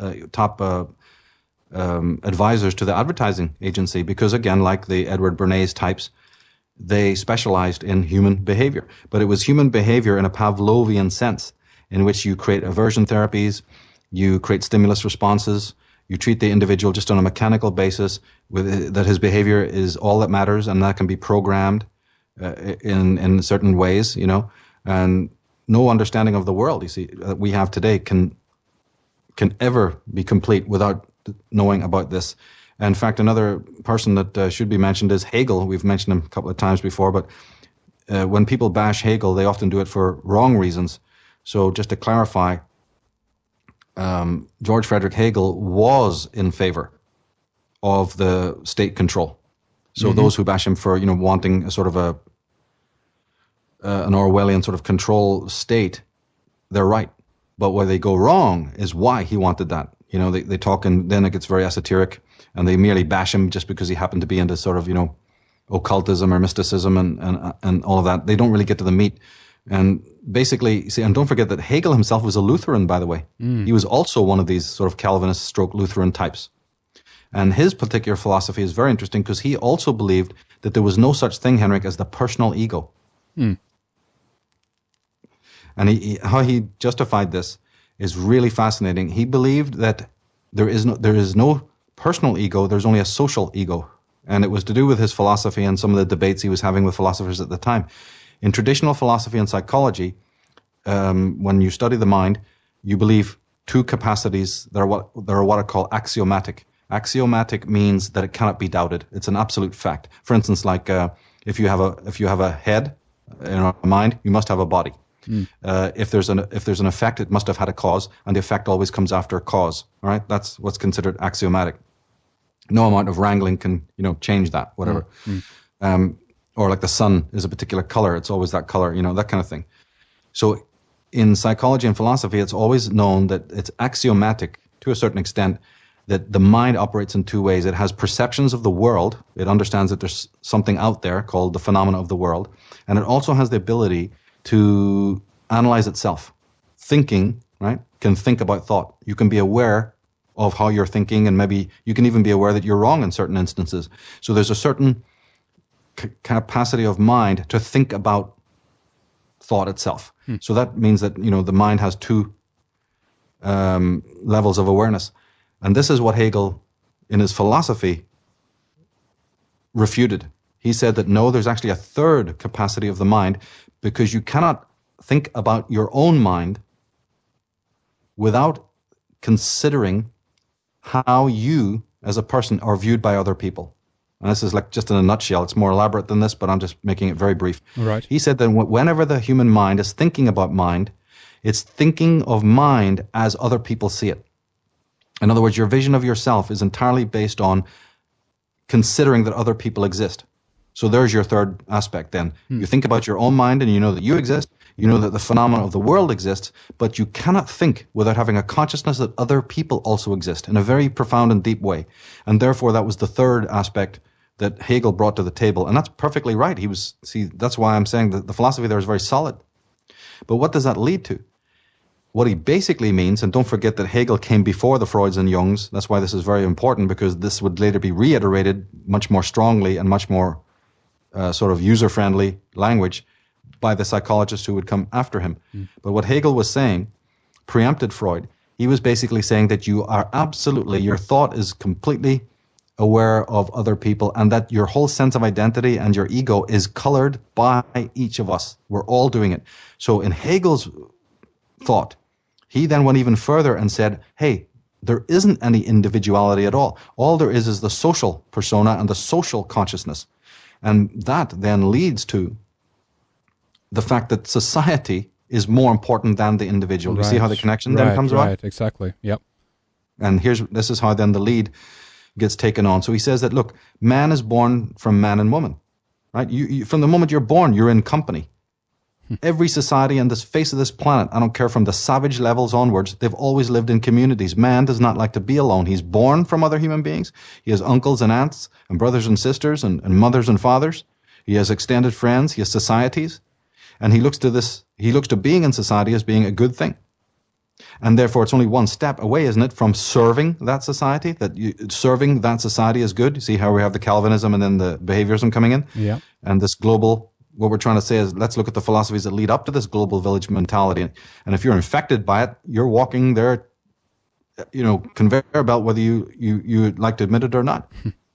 advisors to the advertising agency because, again, like the Edward Bernays types, they specialized in human behavior. But it was human behavior in a Pavlovian sense, in which you create aversion therapies, you create stimulus responses, you treat the individual just on a mechanical basis, that his behavior is all that matters, and that can be programmed in certain ways, and no understanding of the world, that we have today can ever be complete without knowing about this. In fact, another person that should be mentioned is Hegel. We've mentioned him a couple of times before, but when people bash Hegel, they often do it for wrong reasons. So just to clarify, George Frederick Hegel was in favor of the state control. So those who bash him for, wanting a sort of an Orwellian sort of control state, they're right. But where they go wrong is why he wanted that. They talk, and then it gets very esoteric, and they merely bash him just because he happened to be into sort of, occultism or mysticism and all of that. They don't really get to the meat. And basically, and don't forget that Hegel himself was a Lutheran, by the way. He was also one of these sort of Calvinist stroke Lutheran types. And his particular philosophy is very interesting because he also believed that there was no such thing, Henrik, as the personal ego. And how he justified this is really fascinating. He believed that there is no personal ego, there's only a social ego. And it was to do with his philosophy and some of the debates he was having with philosophers at the time. In traditional philosophy and psychology, when you study the mind, you believe two capacities that are what I call axiomatic. Axiomatic means that it cannot be doubted. It's an absolute fact. For instance, like if you have a head in a mind, you must have a body. If there's an effect, it must have had a cause, and the effect always comes after a cause. All right, that's what's considered axiomatic. No amount of wrangling can change that. Whatever. Or like the sun is a particular color, it's always that color. That kind of thing. So in psychology and philosophy, it's always known that it's axiomatic to a certain extent that the mind operates in two ways. It has perceptions of the world. It understands that there's something out there called the phenomena of the world. And it also has the ability to analyze itself. Thinking, right, can think about thought. You can be aware of how you're thinking, and maybe you can even be aware that you're wrong in certain instances. So there's a certain capacity of mind to think about thought itself. So that means that, the mind has two levels of awareness. And this is what Hegel, in his philosophy, refuted. He said that no, there's actually a third capacity of the mind, because you cannot think about your own mind without considering how you as a person are viewed by other people. And this is like just in a nutshell. It's more elaborate than this, but I'm just making it very brief. Right. He said that whenever the human mind is thinking about mind, it's thinking of mind as other people see it. In other words, your vision of yourself is entirely based on considering that other people exist. So there's your third aspect then. You think about your own mind and you know that you exist, you know that the phenomena of the world exists, but you cannot think without having a consciousness that other people also exist in a very profound and deep way. And therefore that was the third aspect that Hegel brought to the table. And that's perfectly right. That's why I'm saying that the philosophy there is very solid. But what does that lead to? What he basically means, and don't forget that Hegel came before the Freuds and Jungs, that's why this is very important, because this would later be reiterated much more strongly and much more sort of user-friendly language by the psychologists who would come after him. But what Hegel was saying preempted Freud. He was basically saying that you are absolutely, your thought is completely aware of other people, and that your whole sense of identity and your ego is colored by each of us. We're all doing it. So in Hegel's thought, he then went even further and said, hey, there isn't any individuality at all. All there is the social persona and the social consciousness. And that then leads to the fact that society is more important than the individual. Right. You see how the connection then comes about? Right, exactly. Yep. And this is how then the lead gets taken on. So he says that, look, man is born from man and woman, right? You from the moment you're born, you're in company. Every society on this face of this planet, I don't care from the savage levels onwards, they've always lived in communities. Man does not like to be alone. He's born from other human beings. He has uncles and aunts and brothers and sisters and mothers and fathers. He has extended friends. He has societies. And he looks to being in society as being a good thing. And therefore, it's only one step away, isn't it, from serving that society, serving that society is good. You see how we have the Calvinism and then the behaviorism coming in? Yeah. And this global, what we're trying to say is, let's look at the philosophies that lead up to this global village mentality. And if you're infected by it, you're walking their, conveyor belt, whether you'd like to admit it or not.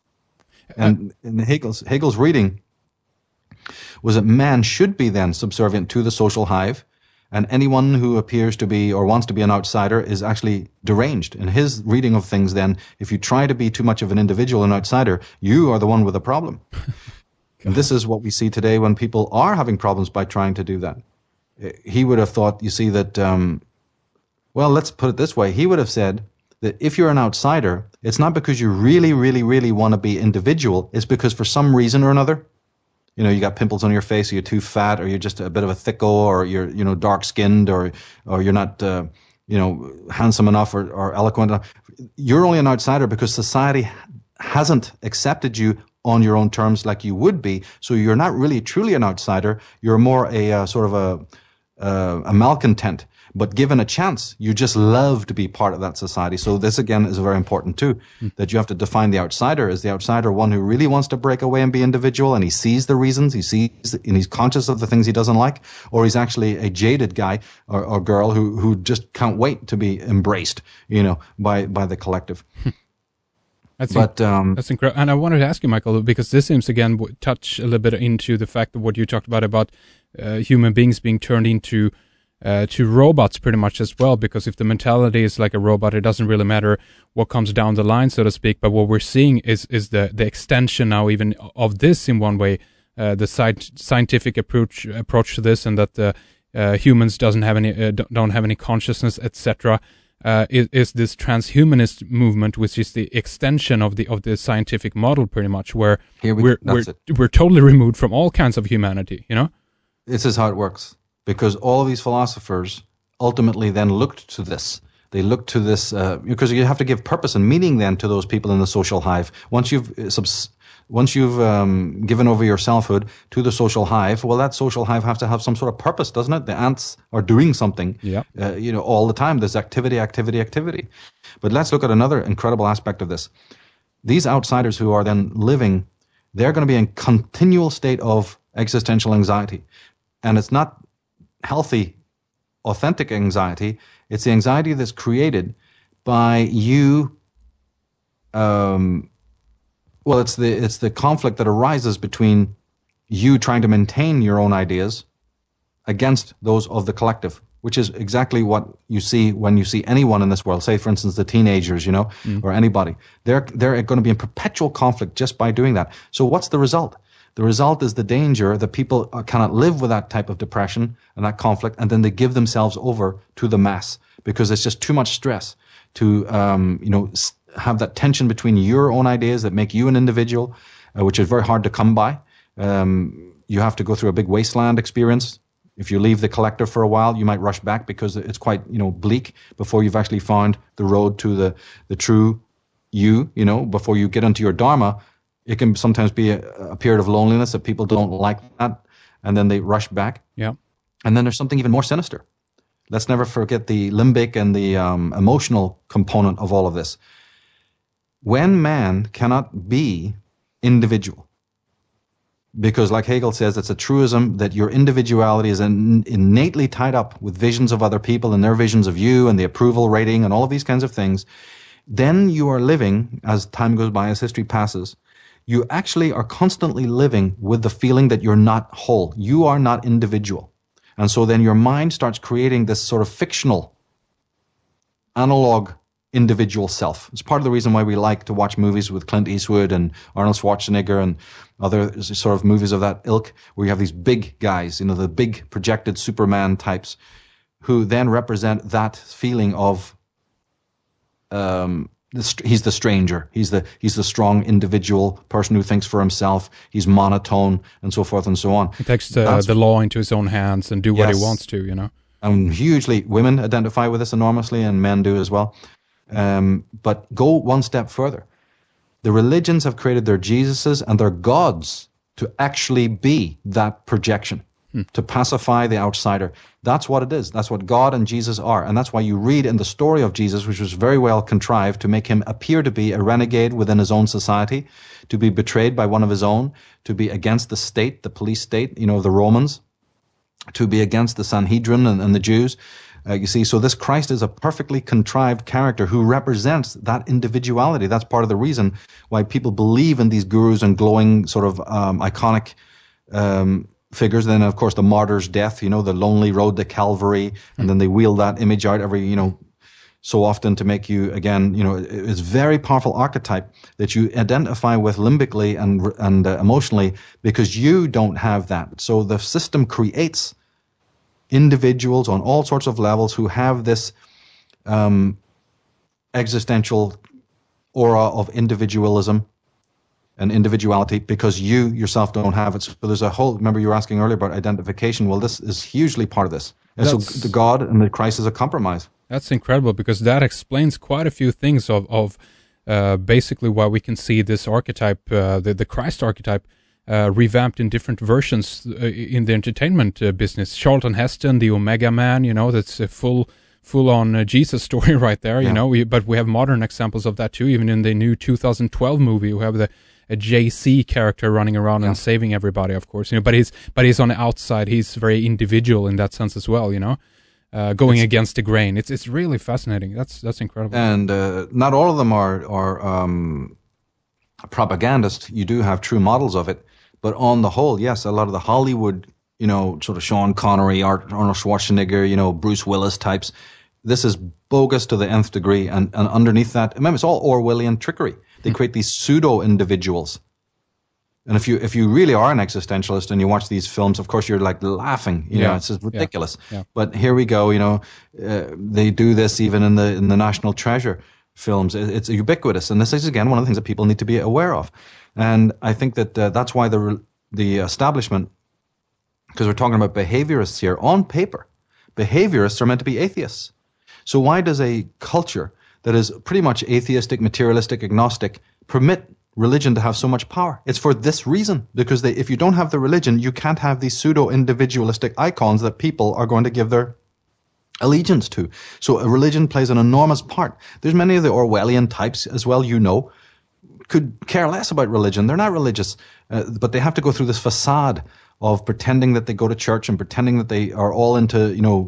And in Hegel's reading was that man should be then subservient to the social hive, and anyone who appears to be or wants to be an outsider is actually deranged. In his reading of things then, if you try to be too much of an individual, an outsider, you are the one with a problem. And this is what we see today when people are having problems by trying to do that. He would have thought, you see, that, let's put it this way. He would have said that if you're an outsider, it's not because you really, really, really want to be individual. It's because for some reason or another, you got pimples on your face, or you're too fat, or you're just a bit of a thicko, or you're, dark-skinned, or you're not, handsome enough or eloquent enough. You're only an outsider because society hasn't accepted you on your own terms like you would be. So you're not really truly an outsider. You're more a sort of a malcontent. But given a chance, you just love to be part of that society. So this, again, is very important, too, that you have to define the outsider. Is the outsider one who really wants to break away and be individual, and he sees the reasons, and he's conscious of the things he doesn't like? Or he's actually a jaded guy or girl who just can't wait to be embraced, by the collective. That's incredible. And I wanted to ask you, Michael, because this seems, again, touch a little bit into the fact of what you talked about human beings being turned into to robots pretty much as well, because if the mentality is like a robot, it doesn't really matter what comes down the line, so to speak. But what we're seeing is the extension now even of this in one way, the scientific approach to this, and that humans don't have any consciousness, etc. Is this transhumanist movement, which is the extension of the scientific model, pretty much, where we're totally removed from all kinds of humanity. This is how it works. Because all of these philosophers ultimately then looked to this. They looked to this because you have to give purpose and meaning then to those people in the social hive. Once you've given over your selfhood to the social hive, well, that social hive has to have some sort of purpose, doesn't it? The ants are doing something, all the time. There's activity. But let's look at another incredible aspect of this. These outsiders who are then living, they're going to be in continual state of existential anxiety, and it's not healthy authentic anxiety. It's the anxiety that's created by you. It's the conflict that arises between you trying to maintain your own ideas against those of the collective, which is exactly what you see when you see anyone in this world. Say, for instance, the teenagers, or anybody. They're going to be in perpetual conflict just by doing that. So what's the result? The result is the danger that people cannot live with that type of depression and that conflict, and then they give themselves over to the mass because it's just too much stress to, have that tension between your own ideas that make you an individual, which is very hard to come by. You have to go through a big wasteland experience. If you leave the collective for a while, you might rush back because it's quite, bleak before you've actually found the road to the true you, before you get into your dharma. It can sometimes be a period of loneliness that people don't like that, and then they rush back. Yeah. And then there's something even more sinister. Let's never forget the limbic and the emotional component of all of this. When man cannot be individual, because like Hegel says, it's a truism that your individuality is innately tied up with visions of other people and their visions of you and the approval rating and all of these kinds of things, then you are living, as time goes by, as history passes, you actually are constantly living with the feeling that you're not whole. You are not individual. And so then your mind starts creating this sort of fictional, analog individual self. It's part of the reason why we like to watch movies with Clint Eastwood and Arnold Schwarzenegger and other sort of movies of that ilk, where you have these big guys, the big projected Superman types, who then represent that feeling of he's the stranger, he's the strong individual person who thinks for himself, he's monotone, and so forth and so on. He takes the law into his own hands and do what he wants to, And hugely, women identify with this enormously, and men do as well. But go one step further. The religions have created their Jesuses and their gods to actually be that projection, to pacify the outsider. That's what it is. That's what God and Jesus are. And that's why you read in the story of Jesus, which was very well contrived to make him appear to be a renegade within his own society, to be betrayed by one of his own, to be against the state, the police state, the Romans, to be against the Sanhedrin and the Jews. You see, so this Christ is a perfectly contrived character who represents that individuality. That's part of the reason why people believe in these gurus and glowing sort of iconic figures. Then, of course, the martyr's death, the lonely road to Calvary, and then they wheel that image out every, so often to make you, again, it's a very powerful archetype that you identify with limbically and emotionally, because you don't have that. So the system creates individuals on all sorts of levels who have this existential aura of individualism and individuality because you yourself don't have it. So there's a whole, remember you were asking earlier about identification. Well, this is hugely part of this. And so the God and the Christ is a compromise. That's incredible, because that explains quite a few things of basically why we can see this archetype, the Christ archetype, revamped in different versions in the entertainment business. Charlton Heston, the Omega Man, that's a full-on Jesus story right there, but we have modern examples of that too. Even in the new 2012 movie, we have a JC character running around and saving everybody, of course, but he's on the outside. He's very individual in that sense as well, going against the grain. It's really fascinating. That's incredible. And not all of them are propagandist. You do have true models of it. But on the whole, yes, a lot of the Hollywood, sort of Sean Connery, Arnold Schwarzenegger, Bruce Willis types, this is bogus to the nth degree. And underneath that, remember, it's all Orwellian trickery. They create these pseudo-individuals. And if you really are an existentialist and you watch these films, of course, you're like laughing. It's just ridiculous. Yeah. But here we go, they do this even in the National Treasure films. It's ubiquitous. And this is, again, one of the things that people need to be aware of. And I think that that's why the establishment, because we're talking about behaviorists here, on paper, behaviorists are meant to be atheists. So why does a culture that is pretty much atheistic, materialistic, agnostic, permit religion to have so much power? It's for this reason, because if you don't have the religion, you can't have these pseudo-individualistic icons that people are going to give their allegiance to. So a religion plays an enormous part. There's many of the Orwellian types as well, could care less about religion. They're not religious, but they have to go through this facade of pretending that they go to church and pretending that they are all into,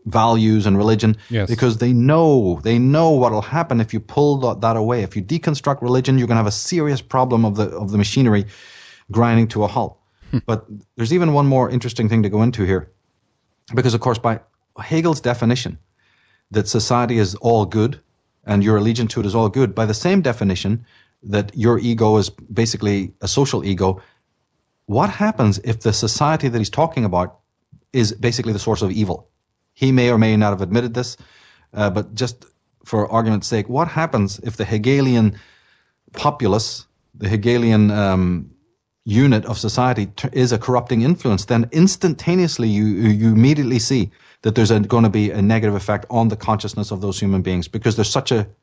values and religion, Yes. because they know what will happen if you pull that away. If you deconstruct religion, you're going to have a serious problem of the machinery grinding to a halt. But there's even one more interesting thing to go into here, because of course by Hegel's definition that society is all good and your allegiance to it is all good, by the same definition that your ego is basically a social ego, what happens if the society that he's talking about is basically the source of evil? He may or may not have admitted this, but just for argument's sake, what happens if the Hegelian populace, the Hegelian unit of society is a corrupting influence? Then instantaneously you immediately see that there's going to be a negative effect on the consciousness of those human beings, because there's such a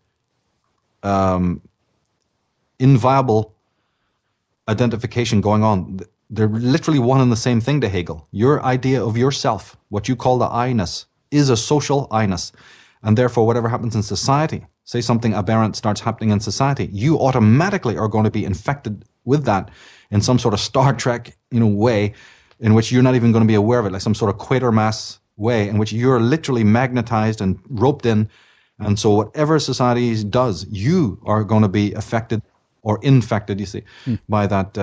inviolable identification going on. They're literally one and the same thing to Hegel. Your idea of yourself, what you call the I-ness, is a social I-ness. And therefore, whatever happens in society, say something aberrant starts happening in society, you automatically are going to be infected with that in some sort of Star Trek, way in which you're not even going to be aware of it, like some sort of Quatermass way in which you're literally magnetized and roped in. And so whatever society does, you are going to be affected or infected, you see, by that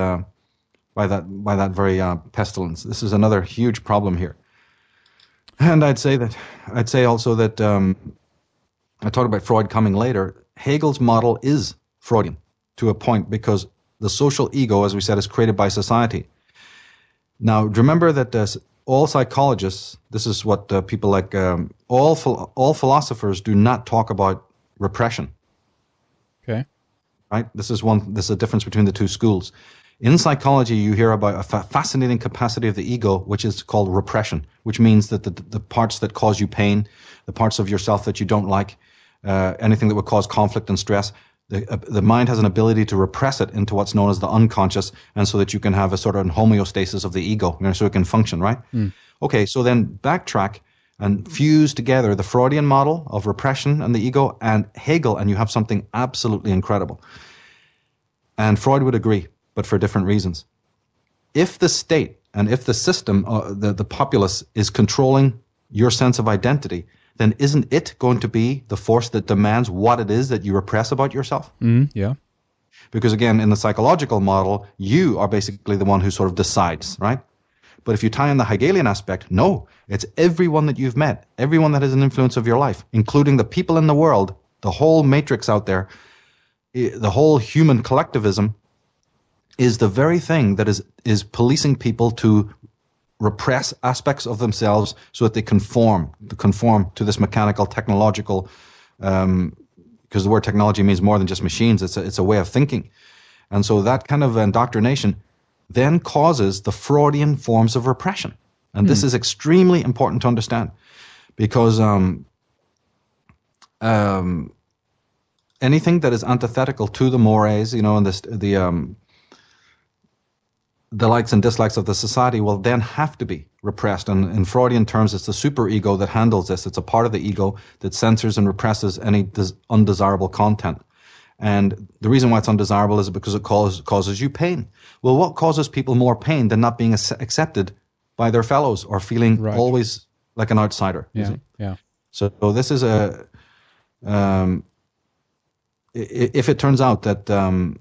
very pestilence. This is another huge problem here. And I'd say also that I talked about Freud coming later. Hegel's model is Freudian to a point, because the social ego, as we said, is created by society. Now, remember that all psychologists, this is what people like all philosophers do not talk about repression. Okay. Right? This is a difference between the two schools. In psychology, you hear about a fascinating capacity of the ego, which is called repression, which means that the parts that cause you pain, the parts of yourself that you don't like, anything that would cause conflict and stress, the mind has an ability to repress it into what's known as the unconscious, and so that you can have a sort of homeostasis of the ego, so it can function, right? Okay, so then backtrack and fuse together the Freudian model of repression and the ego and Hegel, and you have something absolutely incredible. And Freud would agree, but for different reasons. If the state and if the system, the populace, is controlling your sense of identity, then isn't it going to be the force that demands what it is that you repress about yourself? Yeah. Because again, in the psychological model, you are basically the one who sort of decides, right? But if you tie in the Hegelian aspect, no, it's everyone that you've met, everyone that has an influence of your life, including the people in the world, the whole matrix out there, the whole human collectivism is the very thing that is policing people to repress aspects of themselves so that they conform to this mechanical, technological, because the word technology means more than just machines. It's a way of thinking. And so that kind of indoctrination then causes the Freudian forms of repression. And this is extremely important to understand, because anything that is antithetical to the mores, and the likes and dislikes of the society will then have to be repressed. And in Freudian terms, it's the superego that handles this. It's a part of the ego that censors and represses any undesirable content. And the reason why it's undesirable is because it causes you pain. Well, what causes people more pain than not being accepted by their fellows or feeling always like an outsider? Yeah. So this is if it turns out that the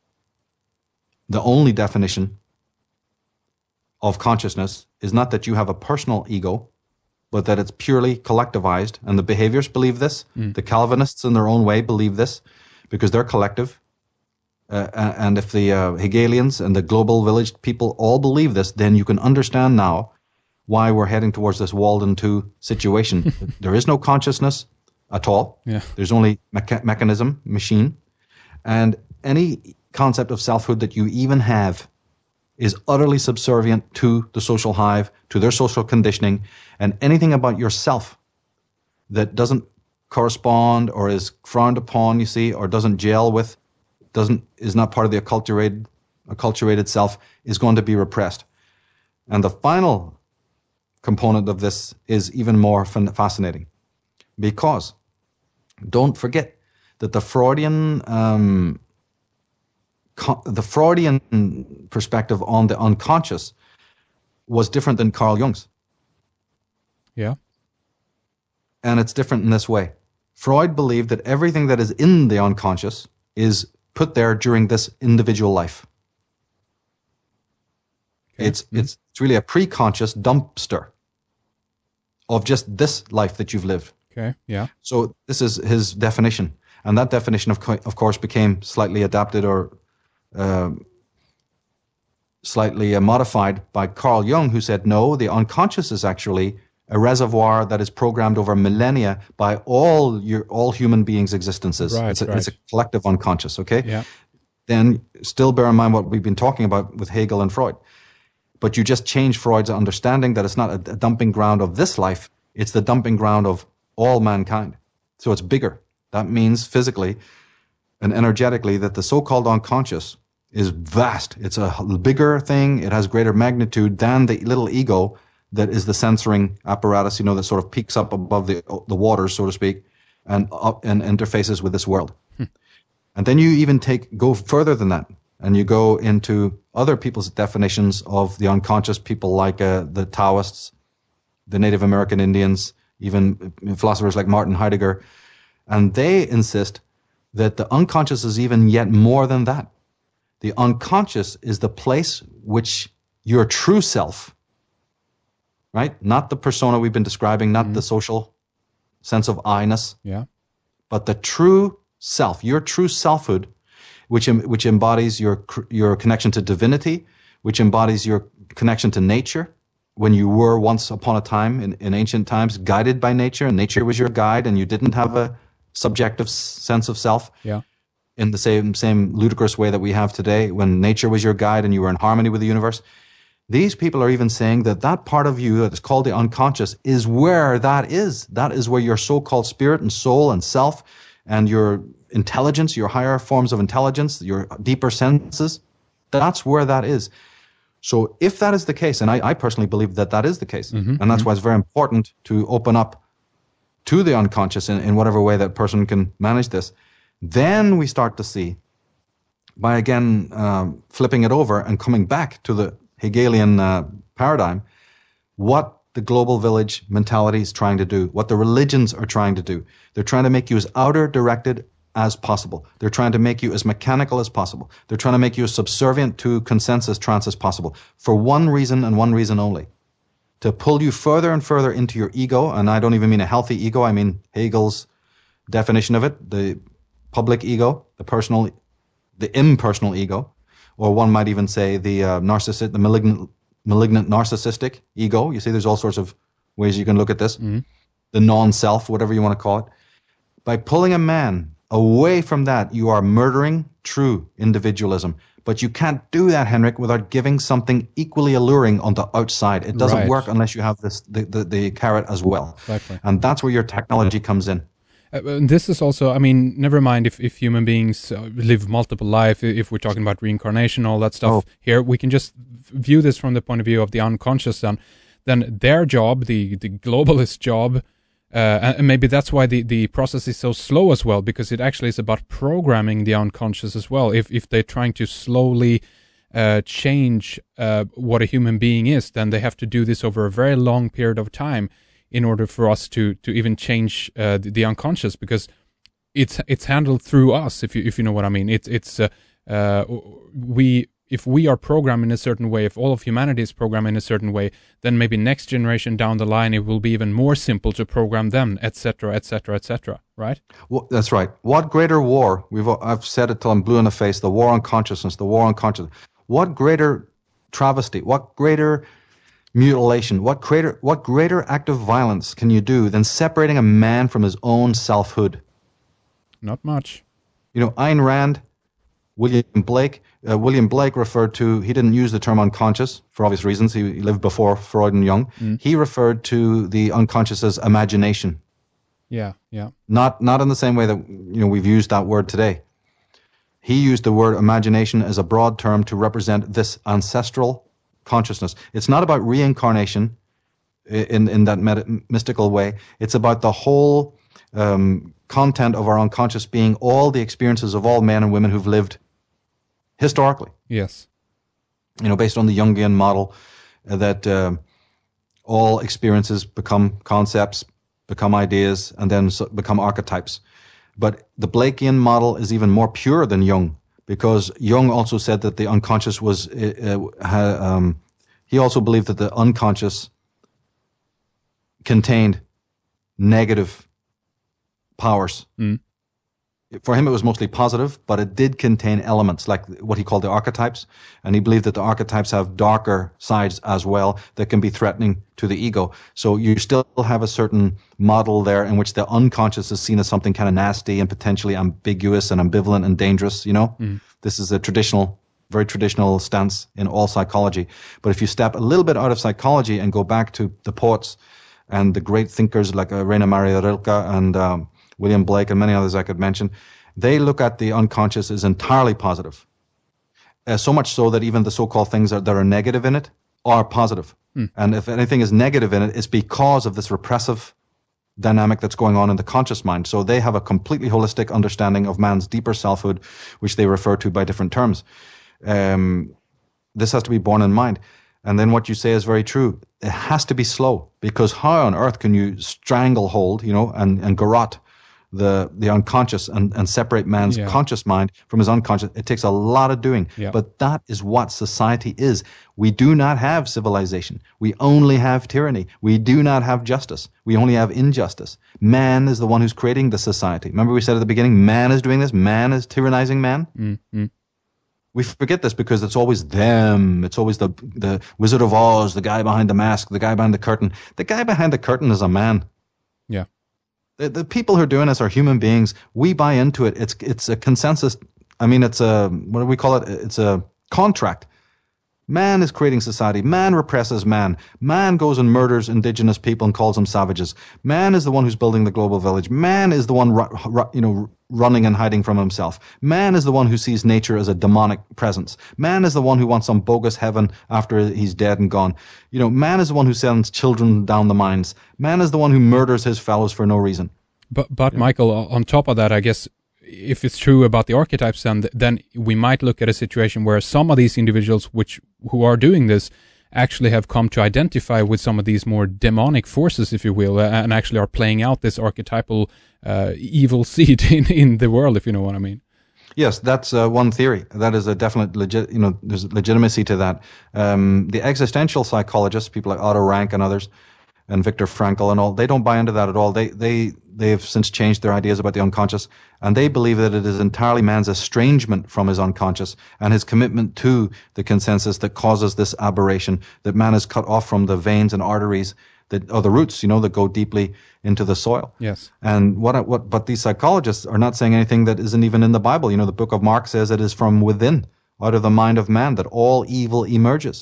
only definition of consciousness is not that you have a personal ego, but that it's purely collectivized, and the behaviors believe this. The Calvinists in their own way believe this, because they're collective. And if the Hegelians and the global village people all believe this, then you can understand now why we're heading towards this Walden 2 situation. There is no consciousness at all. Yeah. There's only mechanism, machine. And any concept of selfhood that you even have is utterly subservient to the social hive, to their social conditioning, and anything about yourself that doesn't correspond or is frowned upon, you see, or doesn't gel with, is not part of the acculturated self, is going to be repressed. And the final component of this is even more fascinating, because don't forget that the Freudian perspective on the unconscious was different than Carl Jung's. Yeah. and it's different in this way. Freud believed that everything that is in the unconscious is put there during this individual life. Okay. It's really a pre-conscious dumpster of just this life that you've lived. Okay, yeah. So this is his definition. And that definition, of course, became slightly adapted or slightly modified by Carl Jung, who said, no, the unconscious is actually a reservoir that is programmed over millennia by all human beings' existences. Right, it's a collective unconscious, okay? Yeah. Then still bear in mind what we've been talking about with Hegel and Freud. But you just change Freud's understanding that it's not a dumping ground of this life, it's the dumping ground of all mankind. So it's bigger. That means physically and energetically that the so-called unconscious is vast. It's a bigger thing. It has greater magnitude than the little ego that is the censoring apparatus, that sort of peaks up above the waters, so to speak, and interfaces with this world. And then you even go further than that, and you go into other people's definitions of the unconscious, people like the Taoists, the Native American Indians, even philosophers like Martin Heidegger, and they insist that the unconscious is even yet more than that. The unconscious is the place which your true self, right? Not the persona we've been describing, not the social sense of I-ness, but the true self, your true selfhood, which embodies your connection to divinity, which embodies your connection to nature. When you were once upon a time in ancient times guided by nature, and nature was your guide, and you didn't have a subjective sense of self. Yeah. In the same ludicrous way that we have today, when nature was your guide and you were in harmony with the universe. These people are even saying that part of you that is called the unconscious is where that is. That is where your so-called spirit and soul and self and your intelligence, your higher forms of intelligence, your deeper senses, that's where that is. So if that is the case, and I personally believe that is the case, and that's why it's very important to open up to the unconscious in whatever way that person can manage this, then we start to see, by again flipping it over and coming back to the Hegelian paradigm, what the global village mentality is trying to do, what the religions are trying to do. They're trying to make you as outer directed as possible. They're trying to make you as mechanical as possible. They're trying to make you as subservient to consensus trance as possible, for one reason and one reason only: to pull you further and further into your ego. And I don't even mean a healthy ego. I mean Hegel's definition of it, the public ego, the impersonal ego, or one might even say the narcissist, the malignant narcissistic ego. You see, there's all sorts of ways you can look at this. The non-self, whatever you want to call it. By pulling a man away from that, you are murdering true individualism. But you can't do that, Henrik, without giving something equally alluring on the outside. It doesn't work unless you have the carrot as well. Exactly. And that's where your technology comes in. This is also, never mind if human beings live multiple lives, if we're talking about reincarnation, all that stuff here, we can just view this from the point of view of the unconscious. Then their job, the globalist job, and maybe that's why the process is so slow as well, because it actually is about programming the unconscious as well. If they're trying to slowly change what a human being is, then they have to do this over a very long period of time in order for us to even change the unconscious, because it's handled through us. If you know what I mean, if we are programmed in a certain way, if all of humanity is programmed in a certain way, then maybe next generation down the line it will be even more simple to program them, etc., etc., etc. Right? Well, that's right. What greater war? I've said it till I'm blue in the face. The war on consciousness. The war on consciousness. What greater travesty? What greater mutilation? What greater act of violence can you do than separating a man from his own selfhood? Not much. Ayn Rand, William Blake referred to, he didn't use the term unconscious for obvious reasons. He lived before Freud and Jung. He referred to the unconscious as imagination. Yeah. Not in the same way that we've used that word today. He used the word imagination as a broad term to represent this ancestral consciousness. It's not about reincarnation in that mystical way. It's about the whole content of our unconscious being all the experiences of all men and women who've lived historically. Yes. Based on the Jungian model that all experiences become concepts, become ideas, and then become archetypes. But the Blakean model is even more pure than Jung, because Jung also said that the unconscious was, he also believed that the unconscious contained negative powers. For him, it was mostly positive, but it did contain elements like what he called the archetypes. And he believed that the archetypes have darker sides as well that can be threatening to the ego. So you still have a certain model there in which the unconscious is seen as something kind of nasty and potentially ambiguous and ambivalent and dangerous, you know? This is a very traditional stance in all psychology. But if you step a little bit out of psychology and go back to the poets and the great thinkers like Rainer Maria Rilke and William Blake and many others I could mention, they look at the unconscious as entirely positive. So much so that even the so-called things that are negative in it are positive. And if anything is negative in it, it's because of this repressive dynamic that's going on in the conscious mind. So they have a completely holistic understanding of man's deeper selfhood, which they refer to by different terms. This has to be borne in mind. And then what you say is very true. It has to be slow, because how on earth can you stranglehold, and garrote the unconscious and separate man's conscious mind from his unconscious? It takes a lot of doing. But that is what society is. We do not have civilization. We only have tyranny. We do not have justice. We only have injustice. Man is the one who's creating the society. Remember we said at the beginning, man is doing this. Man is tyrannizing man. We forget this because it's always them. It's always the Wizard of Oz, the guy behind the mask, the guy behind the curtain. The guy behind the curtain is a man. Yeah. The people who are doing this are human beings. We buy into it. It's a consensus. I mean, it's what do we call it? It's a contract. Man is creating society. Man represses man. Man goes and murders indigenous people and calls them savages. Man is the one who's building the global village. Man is the one, running and hiding from himself. Man is the one who sees nature as a demonic presence. Man is the one who wants some bogus heaven after he's dead and gone. Man is the one who sends children down the mines. Man is the one who murders his fellows for no reason. But Michael, on top of that, I guess, if it's true about the archetypes, then we might look at a situation where some of these individuals who are doing this actually have come to identify with some of these more demonic forces, if you will, and actually are playing out this archetypal evil seed in the world, if you know what I mean. Yes, that's one theory. That is a definite there's legitimacy to that. The existential psychologists, people like Otto Rank and others, and Viktor Frankl and all, they don't buy into that at all. They've since changed their ideas about the unconscious, and they believe that it is entirely man's estrangement from his unconscious and his commitment to the consensus that causes this aberration, that man is cut off from the veins and arteries or the roots, that go deeply into the soil. Yes. And but these psychologists are not saying anything that isn't even in the Bible. The book of Mark says it is from within, out of the mind of man, that all evil emerges.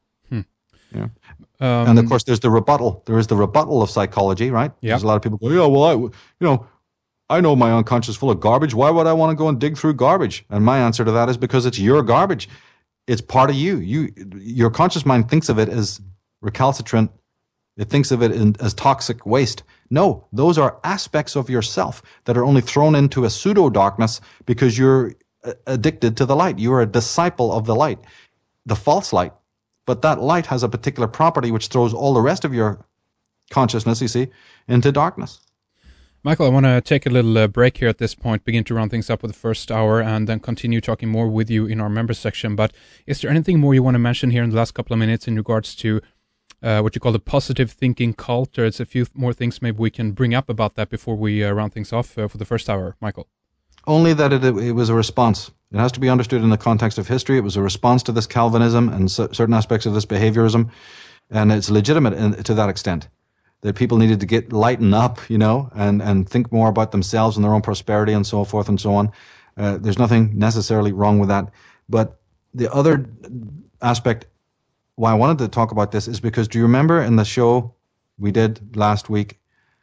Yeah. And of course, there's the rebuttal. There is the rebuttal of psychology, right? Yeah. There's a lot of people go, yeah, well, I know my unconscious is full of garbage. Why would I want to go and dig through garbage? And my answer to that is because it's your garbage. It's part of you. Your conscious mind thinks of it as recalcitrant. It thinks of it as toxic waste. No, those are aspects of yourself that are only thrown into a pseudo-darkness because you're addicted to the light. You are a disciple of the light, the false light. But that light has a particular property which throws all the rest of your consciousness, into darkness. Michael, I want to take a little break here at this point, begin to round things up with the first hour, and then continue talking more with you in our members section. But is there anything more you want to mention here in the last couple of minutes in regards to what you call the positive thinking cult? There's a few more things maybe we can bring up about that before we round things off for the first hour, Michael. Only that it was a response. It has to be understood in the context of history. It was a response to this Calvinism and certain aspects of this behaviorism, and it's legitimate to that extent, that people needed to lighten up, and think more about themselves and their own prosperity and so forth and so on. There's nothing necessarily wrong with that. But the other aspect why I wanted to talk about this is because, do you remember in the show we did last week,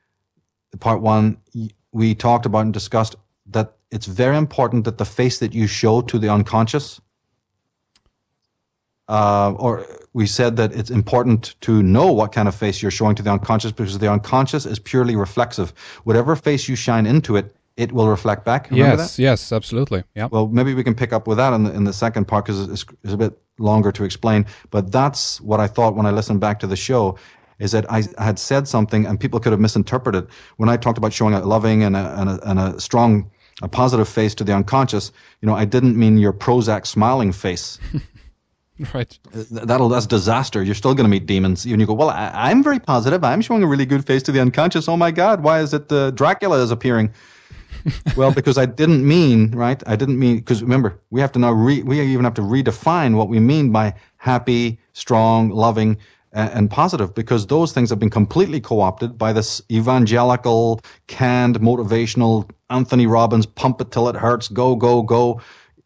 part 1, we talked about and discussed that it's very important that the face that you show to the unconscious, or we said that it's important to know what kind of face you're showing to the unconscious, because the unconscious is purely reflexive. Whatever face you shine into it, it will reflect back. Remember that? Yes, absolutely. Yeah. Well, maybe we can pick up with that in the second part, because it's a bit longer to explain. But that's what I thought when I listened back to the show, is that I had said something and people could have misinterpreted. When I talked about showing a loving and a strong, a positive face to the unconscious, I didn't mean your Prozac smiling face. Right. That's disaster. You're still going to meet demons. And you go, well, I'm very positive. I'm showing a really good face to the unconscious. Oh my God, why is it Dracula is appearing? Well, because I didn't mean, right? I didn't mean, because remember, we have to now we even have to redefine what we mean by happy, strong, loving, and positive, because those things have been completely co-opted by this evangelical, canned, motivational, Anthony Robbins, pump it till it hurts, go, go, go,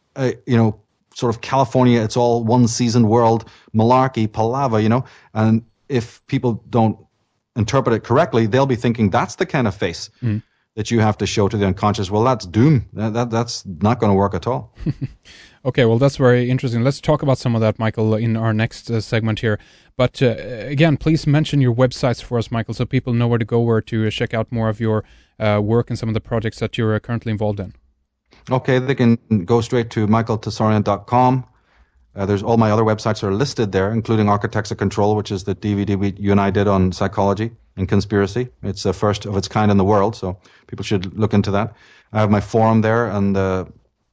sort of California, it's all one season world, malarkey, palaver, and if people don't interpret it correctly, they'll be thinking that's the kind of face that you have to show to the unconscious. Well, that's doom. That's not going to work at all. Okay, well, that's very interesting. Let's talk about some of that, Michael, in our next segment here. But again, please mention your websites for us, Michael, so people know where to go, where to check out more of your work and some of the projects that you're currently involved in. Okay, they can go straight to michaeltessarian.com. There's all my other websites are listed there, including Architects of Control, which is the DVD you and I did on psychology and conspiracy. It's the first of its kind in the world, so people should look into that. I have my forum there, and the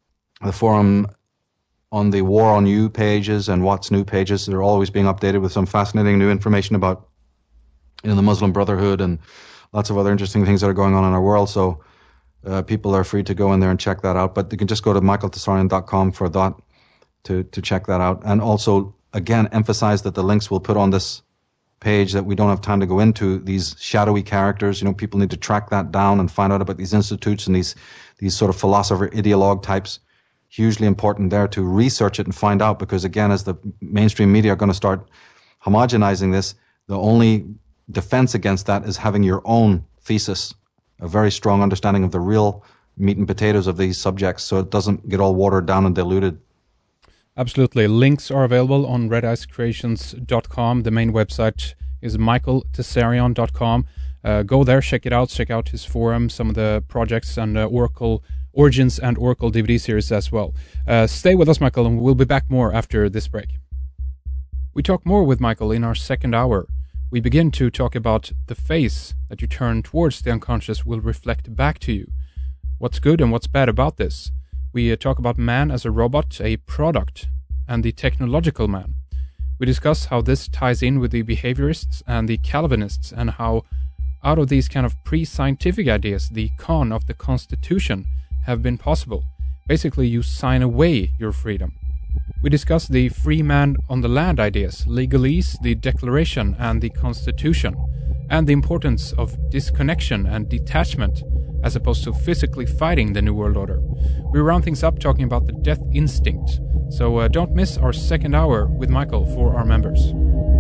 forum on the War on You pages and What's New pages. They're always being updated with some fascinating new information about the Muslim Brotherhood and lots of other interesting things that are going on in our world. So people are free to go in there and check that out. But you can just go to michaeltessarian.com for that to check that out. And also, again, emphasize that the links we'll put on this page that we don't have time to go into, these shadowy characters, people need to track that down and find out about these institutes and these sort of philosopher ideologue types. Hugely important there to research it and find out, because again, as the mainstream media are going to start homogenizing this, the only defense against that is having your own thesis, a very strong understanding of the real meat and potatoes of these subjects, so it doesn't get all watered down and diluted. Absolutely. Links are available on redicecreations.com. The main website is michaeltessarian.com. Go there, check it out, check out his forum, some of the projects and Oracle Origins and Oracle DVD series as well. Stay with us, Michael, and we'll be back more after this break. We talk more with Michael in our second hour. We begin to talk about the face that you turn towards the unconscious will reflect back to you. What's good and what's bad about this? We talk about man as a robot, a product, and the technological man. We discuss how this ties in with the behaviorists and the Calvinists, and how out of these kind of pre-scientific ideas, the con of the Constitution have been possible. Basically, you sign away your freedom. We discuss the free man on the land ideas, legalese, the Declaration and the Constitution, and the importance of disconnection and detachment as opposed to physically fighting the New World Order. We round things up talking about the death instinct. So don't miss our second hour with Michael for our members.